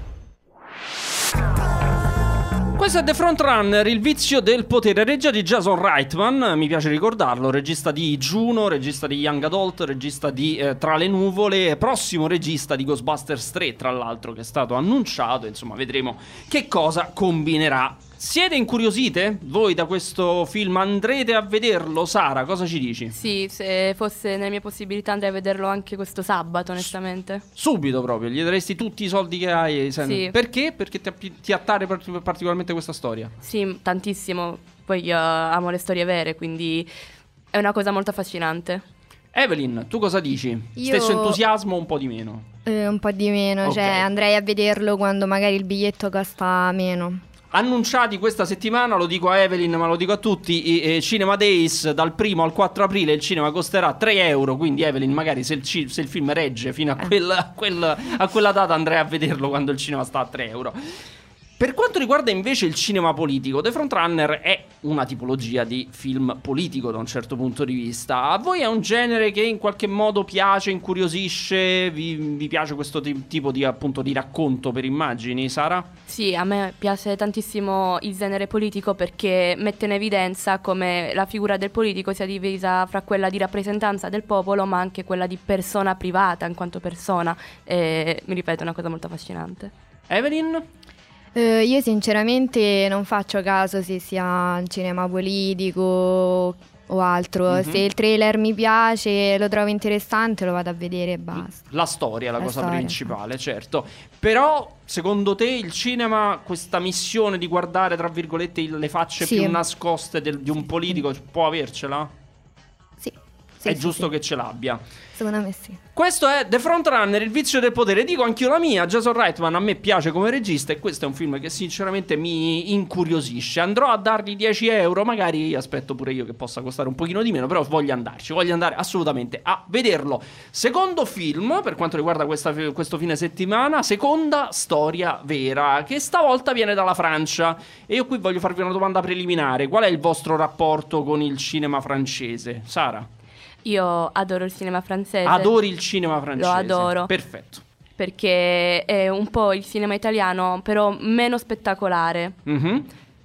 Questo è The Front Runner, il vizio del potere, regia di Jason Reitman, mi piace ricordarlo, regista di Juno, regista di Young Adult, regista di eh, Tra le nuvole, prossimo regista di Ghostbusters tre, tra l'altro, che è stato annunciato, insomma vedremo che cosa combinerà. Siete incuriosite? Voi da questo film andrete a vederlo? Sara, cosa ci dici? Sì, se fosse nelle mie possibilità andrei a vederlo anche questo sabato, onestamente. Subito proprio, gli daresti tutti i soldi che hai? Sì. Perché? Perché ti, ti attare particolarmente questa storia? Sì, tantissimo. Poi io amo le storie vere, quindi è una cosa molto affascinante. Evelyn, tu cosa dici? Io... Stesso entusiasmo o un po' di meno? Eh, un po' di meno, okay. Cioè andrei a vederlo quando magari il biglietto costa meno. Annunciati questa settimana, lo dico a Evelyn ma lo dico a tutti, i, i Cinema Days dal primo al quattro aprile il cinema costerà tre euro, quindi Evelyn magari se il, ci, se il film regge fino a, quel, a, quel, a quella data andrei a vederlo quando il cinema sta a tre euro. Per quanto riguarda invece il cinema politico, The Frontrunner è una tipologia di film politico da un certo punto di vista. A voi è un genere che in qualche modo piace, incuriosisce? Vi, vi piace questo t- tipo di, appunto, di racconto per immagini, Sara? Sì, a me piace tantissimo il genere politico perché mette in evidenza come la figura del politico sia divisa fra quella di rappresentanza del popolo ma anche quella di persona privata in quanto persona. E, mi ripeto, è una cosa molto affascinante. Evelyn? Uh, io sinceramente non faccio caso se sia cinema politico o altro. Mm-hmm. Se il trailer mi piace, lo trovo interessante, lo vado a vedere e basta. La storia è la, la cosa storia. principale, certo. Però, secondo te, il cinema, questa missione di guardare, tra virgolette, le facce sì. più nascoste del, di un politico, può avercela? Sì. È sì, giusto sì. che ce l'abbia. Secondo me sì. Questo è The Frontrunner, il vizio del potere. Dico anch'io la mia. Jason Reitman a me piace come regista e questo è un film che sinceramente mi incuriosisce. Andrò a dargli dieci euro, magari aspetto pure io che possa costare un pochino di meno, però voglio andarci, voglio andare assolutamente a vederlo. Secondo film, per quanto riguarda questa, questo fine settimana, seconda storia vera, che stavolta viene dalla Francia. E io qui voglio farvi una domanda preliminare. Qual è il vostro rapporto con il cinema francese? Sara? Io adoro il cinema francese. Adori il cinema francese? Lo adoro. Perfetto. Perché è un po' il cinema italiano, però meno spettacolare. Mm-hmm.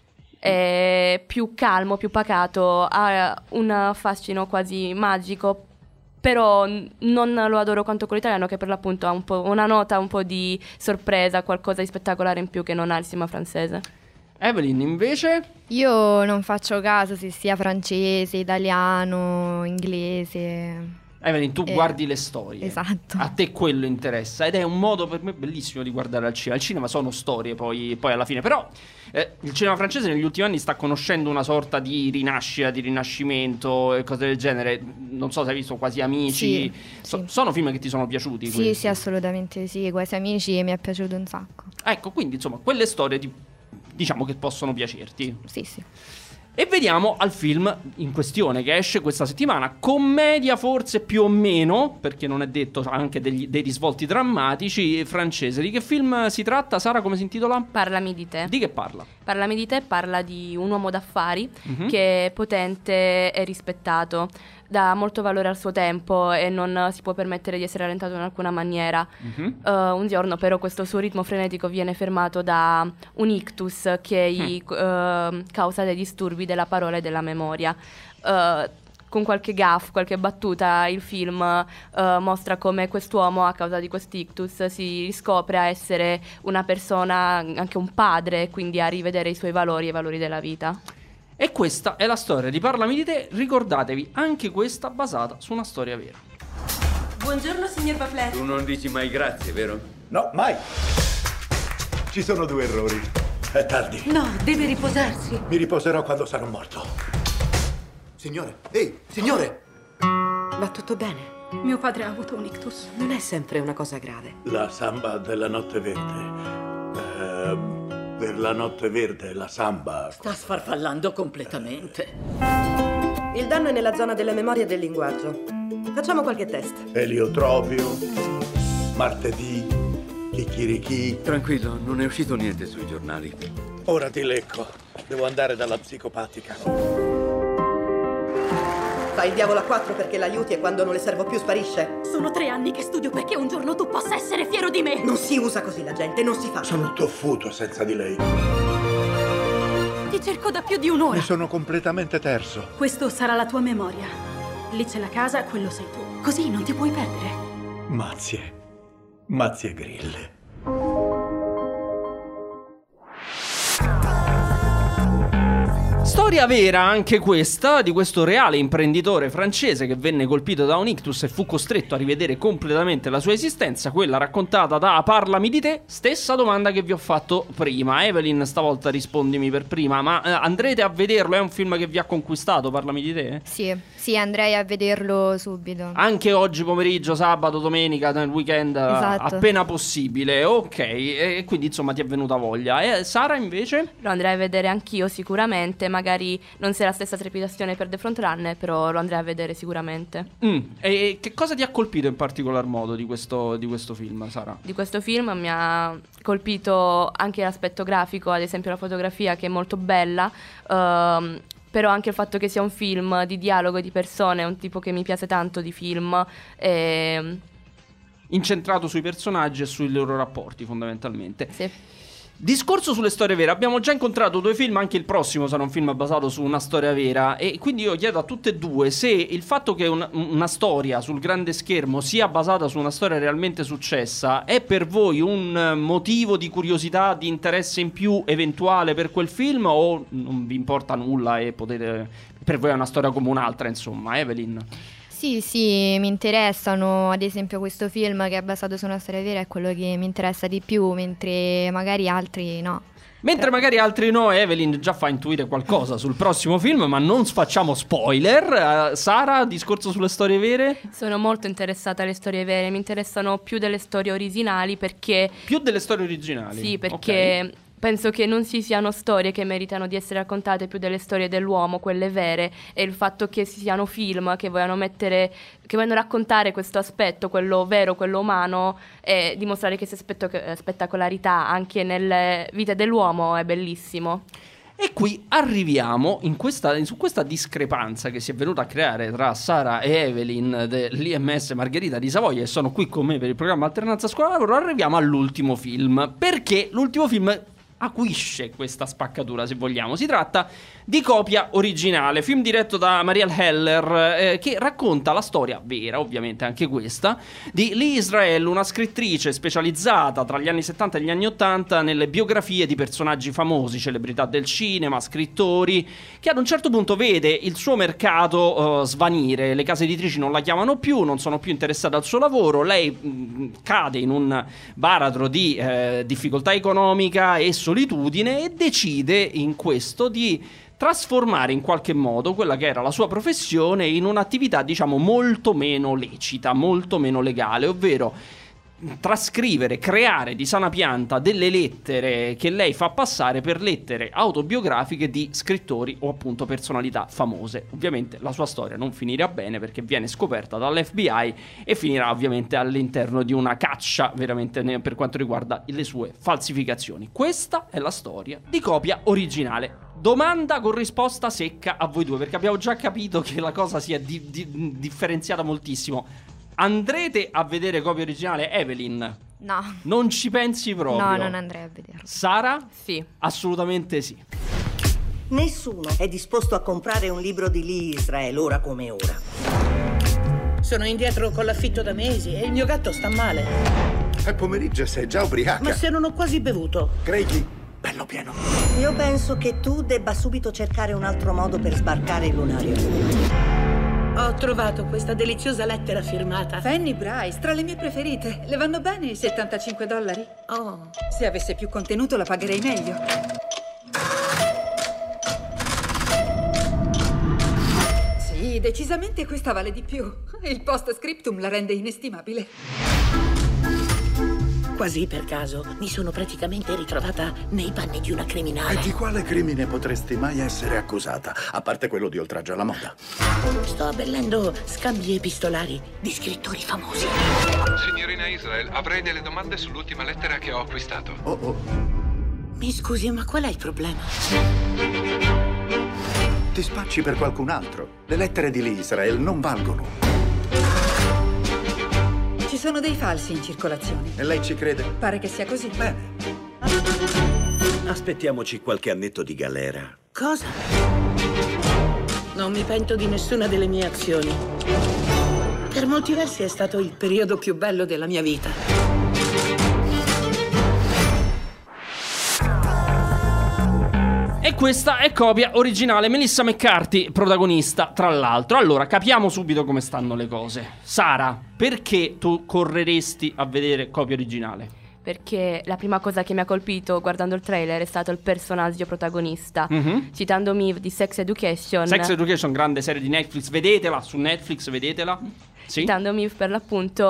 È più calmo, più pacato, ha un fascino quasi magico. Però non lo adoro quanto quello italiano, che per l'appunto ha un po' una nota un po' di sorpresa, qualcosa di spettacolare in più che non ha il cinema francese. Evelyn invece? Io non faccio caso se sia francese, italiano, inglese. Evelyn, tu eh, guardi le storie. Esatto. A te quello interessa ed è un modo per me bellissimo di guardare al cinema. Il cinema sono storie poi, poi alla fine. Però eh, il cinema francese negli ultimi anni sta conoscendo una sorta di rinascita, di rinascimento e cose del genere. Non so se hai visto Quasi Amici. Sì, so, sì. Sono film che ti sono piaciuti? Sì, questi? sì, assolutamente sì. Quasi Amici mi è piaciuto un sacco. Ecco, quindi insomma, quelle storie ti, diciamo che possono piacerti. Sì, sì. E vediamo al film in questione che esce questa settimana. Commedia forse più o meno, perché non è detto, anche degli, dei risvolti drammatici, francese. Di che film si tratta? Sara, come si intitola? Parlami di te. Di che parla? Parlami di te parla di un uomo d'affari Mhm. che è potente e rispettato, dà molto valore al suo tempo e non si può permettere di essere rallentato in alcuna maniera. Mhm. Uh, un giorno però questo suo ritmo frenetico viene fermato da un ictus che gli uh, causa dei disturbi della parola e della memoria. Uh, con qualche gaff, qualche battuta, il film uh, mostra come quest'uomo, a causa di quest'ictus, si riscopre a essere una persona, anche un padre, quindi a rivedere i suoi valori e i valori della vita. E questa è la storia di Parlami di te. Ricordatevi, anche questa basata su una storia vera. Buongiorno, signor Paplet. Tu non dici mai grazie, vero? No, mai. Ci sono due errori. È tardi. No, deve riposarsi. Mi riposerò quando sarò morto. Signore, ehi, signore! Va tutto bene? Mio padre ha avuto un ictus. Non è sempre una cosa grave. La samba della notte verde. Eh, per la notte verde, la samba. Sta sfarfallando completamente. Il danno è nella zona delle memorie e del linguaggio. Facciamo qualche test. Eliotropio. Martedì. Chicchirichì. Tranquillo, non è uscito niente sui giornali. Ora ti lecco. Devo andare dalla psicopatica. Fai il diavolo a quattro perché l'aiuti e quando non le servo più sparisce. Sono tre anni che studio perché un giorno tu possa essere fiero di me. Non si usa così la gente, non si fa. Sono toffuto senza di lei. Ti cerco da più di un'ora. Mi sono completamente terzo. Questo sarà la tua memoria. Lì c'è la casa, quello sei tu. Così non ti puoi perdere. Mazie. Mazie grille. Storia vera anche questa, di questo reale imprenditore francese che venne colpito da un ictus e fu costretto a rivedere completamente la sua esistenza, quella raccontata da Parlami di te. Stessa domanda che vi ho fatto prima. Evelyn, stavolta rispondimi per prima, ma eh, andrete a vederlo? È un film che vi ha conquistato, Parlami di te? Sì, sì, andrei a vederlo subito. Anche oggi pomeriggio, sabato, domenica, nel weekend, Esatto. appena possibile. Ok, e quindi insomma ti è venuta voglia. E Sara invece? Lo andrei a vedere anch'io sicuramente, magari non sia la stessa trepidazione per The Front Runner, però lo andrei a vedere sicuramente. Mm. E che cosa ti ha colpito in particolar modo di questo, di questo film, Sara? Di questo film mi ha colpito anche l'aspetto grafico, ad esempio la fotografia che è molto bella, ehm, però anche il fatto che sia un film di dialogo e di persone, è un tipo che mi piace tanto di film. E... incentrato sui personaggi e sui loro rapporti, fondamentalmente. Sì. Discorso sulle storie vere. Abbiamo già incontrato due film, anche il prossimo sarà un film basato su una storia vera, e quindi io chiedo a tutte e due se il fatto che un, una storia sul grande schermo sia basata su una storia realmente successa è per voi un motivo di curiosità, di interesse in più eventuale per quel film, o non vi importa nulla e potete, per voi è una storia come un'altra, insomma. Evelyn? Sì, sì, mi interessano, ad esempio questo film che è basato su una storia vera è quello che mi interessa di più, mentre magari altri no. Mentre magari altri no, Evelyn già fa intuire qualcosa sul prossimo film, ma non facciamo spoiler. uh, Sara, discorso sulle storie vere? Sono molto interessata alle storie vere, mi interessano più delle storie originali perché... Più delle storie originali? Sì, perché... Okay. Penso che non ci siano storie che meritano di essere raccontate più delle storie dell'uomo, quelle vere, e il fatto che ci siano film che vogliono mettere, che vogliono raccontare questo aspetto, quello vero, quello umano, e dimostrare che questa spettacolarità anche nelle vite dell'uomo è bellissimo. E qui arriviamo in questa, su questa discrepanza che si è venuta a creare tra Sara e Evelyn dell'I M S Margherita di Savoia, e sono qui con me per il programma Alternanza Scuola Lavoro. Arriviamo all'ultimo film, perché l'ultimo film acuisce questa spaccatura, se vogliamo. Si tratta di Copia Originale, film diretto da Marielle Heller, eh, che racconta la storia vera, ovviamente anche questa, di Lee Israel, una scrittrice specializzata tra gli anni settanta e gli anni ottanta nelle biografie di personaggi famosi, celebrità del cinema, scrittori, che ad un certo punto vede il suo mercato uh, svanire. Le case editrici non la chiamano più, non sono più interessate al suo lavoro, lei mh, cade in un baratro di eh, difficoltà economica e solitudine, e decide in questo di trasformare in qualche modo quella che era la sua professione in un'attività, diciamo, molto meno lecita, molto meno legale, ovvero trascrivere, creare di sana pianta delle lettere che lei fa passare per lettere autobiografiche di scrittori o appunto personalità famose. Ovviamente la sua storia non finirà bene perché viene scoperta dall'F B I e finirà ovviamente all'interno di una caccia veramente per quanto riguarda le sue falsificazioni. Questa è la storia di Copia Originale. Domanda con risposta secca a voi due, perché abbiamo già capito che la cosa si è di- di- differenziata moltissimo. Andrete a vedere Copia Originale, Evelyn? No. Non ci pensi proprio? No, non andrei a vederlo. Sara? Sì. Assolutamente sì. Nessuno è disposto a comprare un libro di Lee Israel ora come ora. Sono indietro con l'affitto da mesi e il mio gatto sta male. È pomeriggio e sei già ubriaca. Ma se non ho quasi bevuto. Credi? Bello pieno. Io penso che tu debba subito cercare un altro modo per sbarcare il lunario. Ho trovato questa deliziosa lettera firmata. Fanny Bryce, tra le mie preferite. Le vanno bene i settantacinque dollari? Oh. Se avesse più contenuto la pagherei meglio. Sì, decisamente questa vale di più. Il post scriptum la rende inestimabile. Quasi per caso mi sono praticamente ritrovata nei panni di una criminale. E di quale crimine potresti mai essere accusata? A parte quello di oltraggio alla moda. Sto abbellendo scambi epistolari di scrittori famosi. Signorina Israel, avrei delle domande sull'ultima lettera che ho acquistato. Oh oh. Mi scusi, ma qual è il problema? Ti spacci per qualcun altro. Le lettere di Lee Israel non valgono. Ci sono dei falsi in circolazione. E lei ci crede? Pare che sia così. Bene. Aspettiamoci qualche annetto di galera. Cosa? Non mi pento di nessuna delle mie azioni. Per molti versi è stato il periodo più bello della mia vita. E questa è Copia Originale, Melissa McCarthy, protagonista, tra l'altro. Allora, capiamo subito come stanno le cose. Sara, perché tu correresti a vedere Copia Originale? Perché la prima cosa che mi ha colpito guardando il trailer è stato il personaggio protagonista. Mm-hmm. Citando Miv di Sex Education. Sex Education, grande serie di Netflix, vedetela su Netflix, vedetela. Sì? Citando Miv per l'appunto,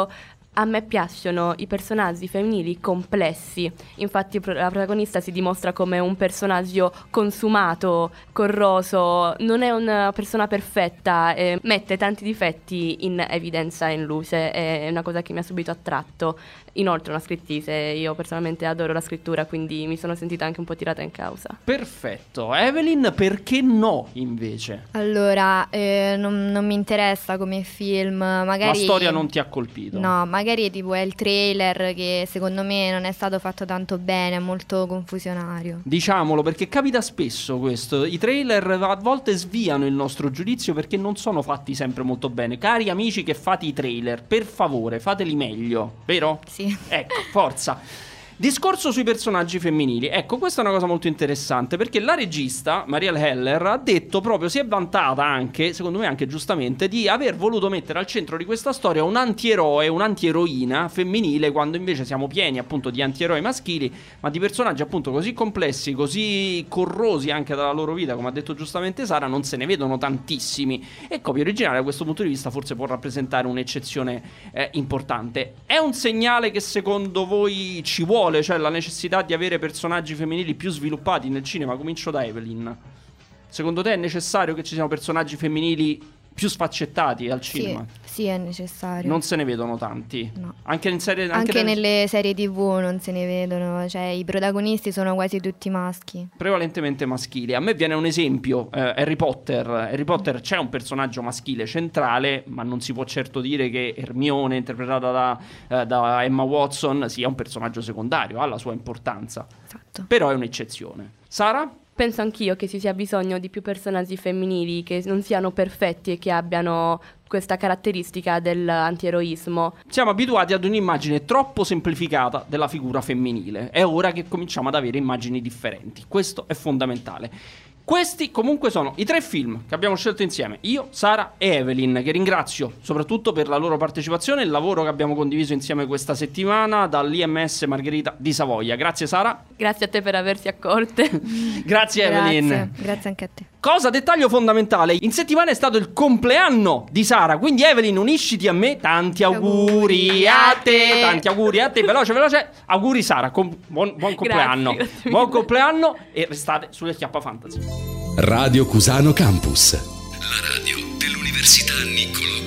A me piacciono i personaggi femminili complessi, infatti la protagonista si dimostra come un personaggio consumato, corroso, non è una persona perfetta, eh, mette tanti difetti in evidenza e in luce, è una cosa che mi ha subito attratto. Inoltre una scrittrice, io personalmente adoro la scrittura, quindi mi sono sentita anche un po' tirata in causa. Perfetto. Evelyn, perché no invece? Allora, eh, non, non mi interessa come film, magari... La storia non ti ha colpito? No, magari tipo è il trailer che secondo me non è stato fatto tanto bene, è molto confusionario. Diciamolo, perché capita spesso questo. I trailer a volte sviano il nostro giudizio perché non sono fatti sempre molto bene. Cari amici che fate i trailer, per favore, fateli meglio, vero? Sì. Ecco, forza. Discorso sui personaggi femminili. Ecco, questa è una cosa molto interessante, perché la regista Marielle Heller ha detto proprio, si è vantata anche, secondo me anche giustamente, di aver voluto mettere al centro di questa storia un antieroe, un'antieroina femminile, quando invece siamo pieni appunto di antieroi maschili, ma di personaggi appunto così complessi, così corrosi anche dalla loro vita, come ha detto giustamente Sara, non se ne vedono tantissimi. E Copia Originale da questo punto di vista forse può rappresentare un'eccezione eh, importante. È un segnale che secondo voi ci vuole? Cioè la necessità di avere personaggi femminili più sviluppati nel cinema? Comincio da Evelyn. Secondo te è necessario che ci siano personaggi femminili più sfaccettati al cinema? Sì, sì, è necessario. Non se ne vedono tanti? No. Anche, in serie, anche, anche nelle... nelle serie tivù non se ne vedono. Cioè i protagonisti sono quasi tutti maschi. Prevalentemente maschili. A me viene un esempio, eh, Harry Potter. Harry Potter c'è un personaggio maschile centrale, ma non si può certo dire che Hermione, interpretata da, eh, da Emma Watson, sia un personaggio secondario, ha la sua importanza. Esatto. Però è un'eccezione. Sara? Penso anch'io che ci sia bisogno di più personaggi femminili che non siano perfetti e che abbiano questa caratteristica dell'antieroismo. Siamo abituati ad un'immagine troppo semplificata della figura femminile. È ora che cominciamo ad avere immagini differenti. Questo è fondamentale. Questi comunque sono i tre film che abbiamo scelto insieme, io, Sara e Evelyn, che ringrazio soprattutto per la loro partecipazione e il lavoro che abbiamo condiviso insieme questa settimana dall'I M S Margherita di Savoia. Grazie Sara. Grazie a te per averci accolte. Grazie Evelyn. Grazie, grazie anche a te. Cosa, dettaglio fondamentale, in settimana è stato il compleanno di Sara, quindi Evelyn unisciti a me, tanti auguri a te, tanti auguri a te, veloce veloce, auguri Sara, com- buon, buon compleanno, grazie, grazie buon compleanno e restate sulle Chiappa Fantasy. Radio Cusano Campus, la radio dell'Università Niccolò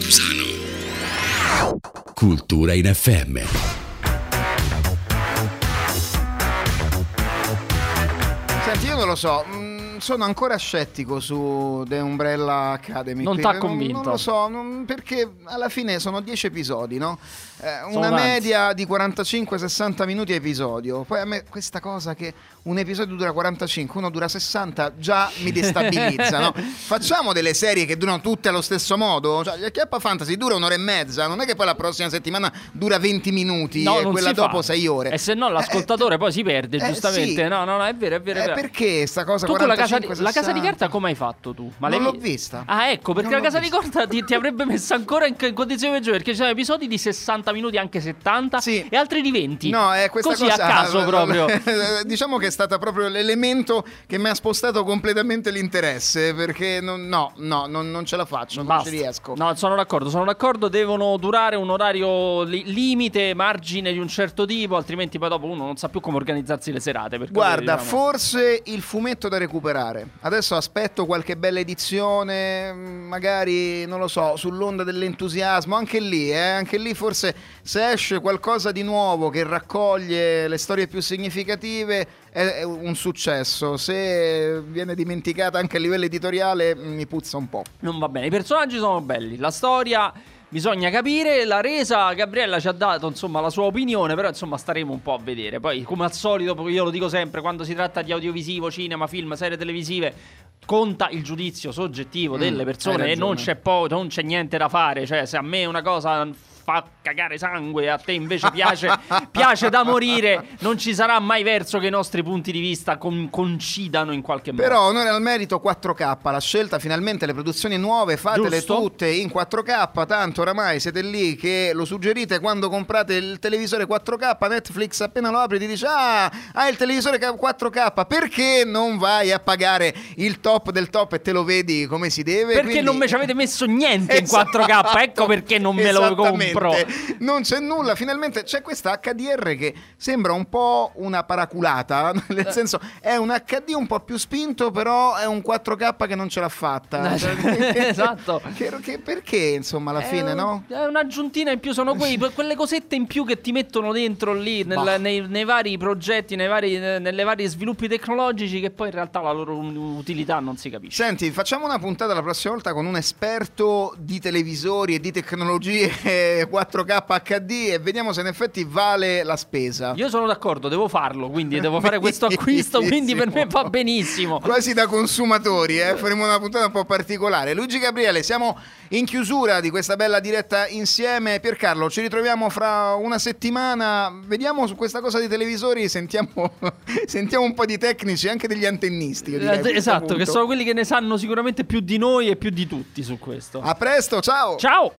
Cusano. Cultura in F M. Senti, io non lo so, mh, sono ancora scettico su The Umbrella Academy. Non qui. t'ha convinto? Non, non lo so, non, perché alla fine sono dieci episodi, no? Eh, Sono una tanti. media di quarantacinque sessanta minuti a episodio. Poi a me questa cosa che un episodio dura quarantacinque, uno dura sessanta, già mi destabilizza, no? Facciamo delle serie che durano tutte allo stesso modo? Cioè, gli Chiappa Fantasy dura un'ora e mezza, non è che poi la prossima settimana dura venti minuti No, e non quella si dopo fa. sei ore. E se no l'ascoltatore Eh, poi si perde, eh, giustamente. sì. No, no, no, è vero, è vero, è Eh, vero. perché sta cosa Tu con la casa, di, quarantacinque, la casa di sessanta? carta come hai fatto tu? Ma Non l'hai l'ho vi- vista. Ah, ecco, perché Non la l'ho casa di carta ti, ti avrebbe messo ancora in in condizioni peggiori, perché ci sono episodi di sessanta minuti, anche settanta, Sì. e altri di venti. No, è questa Così cosa a caso proprio. Diciamo che è stata proprio l'elemento che mi ha spostato completamente l'interesse, perché non, no, no, non, non ce la faccio, non Basta. ci riesco. No, sono d'accordo, sono d'accordo, devono durare un orario li- limite, margine di un certo tipo, altrimenti poi dopo uno non sa più come organizzarsi le serate. Per Guarda, quello, diciamo. forse il fumetto da recuperare. Adesso aspetto qualche bella edizione, magari, non lo so, sull'onda dell'entusiasmo. Anche lì, eh, anche lì forse se esce qualcosa di nuovo che raccoglie le storie più significative è è un successo. Se viene dimenticata anche a livello editoriale mi puzza un po'. Non va bene, i personaggi sono belli, la storia bisogna capire, la resa, Gabriella ci ha dato insomma la sua opinione, però insomma staremo un po' a vedere. Poi come al solito, io lo dico sempre, quando si tratta di audiovisivo, cinema, film, serie televisive, conta il giudizio soggettivo Mm, delle persone hai e non ragione. c'è po- non c'è niente da fare. Cioè, se a me una cosa fa cagare sangue, a te invece piace piace da morire, non ci sarà mai verso che i nostri punti di vista con- coincidano in qualche modo. Però onore al merito quattro K, la scelta finalmente, le produzioni nuove fatele Giusto. tutte in quattro K, tanto oramai siete lì che lo suggerite quando comprate il televisore quattro K, Netflix appena lo apri ti dice ah, hai il televisore quattro K, perché non vai a pagare il top del top e te lo vedi come si deve? Perché Quindi- non me ci avete messo niente in Esatto. quattro K, ecco perché non me lo compro. Pro. Non c'è nulla, finalmente c'è questa acca di erre che sembra un po' una paraculata, nel senso è un acca di un po' più spinto, però è un quattro K che non ce l'ha fatta. Esatto. Che, che, perché insomma alla è fine, un, no? È un'aggiuntina in più, sono quei, quelle cosette in più che ti mettono dentro lì nel, nei, nei vari progetti, nei vari, nelle varie sviluppi tecnologici che poi in realtà la loro utilità non si capisce. Senti, facciamo una puntata la prossima volta con un esperto di televisori e di tecnologie quattro K acca di e vediamo se in effetti vale la spesa. Io sono d'accordo, devo farlo, quindi devo fare questo acquisto, quindi per me va benissimo. Quasi da consumatori, eh? Faremo una puntata un po' particolare. Luigi Gabriele, siamo in chiusura di questa bella diretta insieme. Piercarlo, ci ritroviamo fra una settimana. Vediamo su questa cosa di televisori, sentiamo, sentiamo un po' di tecnici, anche degli antennisti. Io direi, esatto, punto. Che sono quelli che ne sanno sicuramente più di noi e più di tutti su questo. A presto, ciao! Ciao!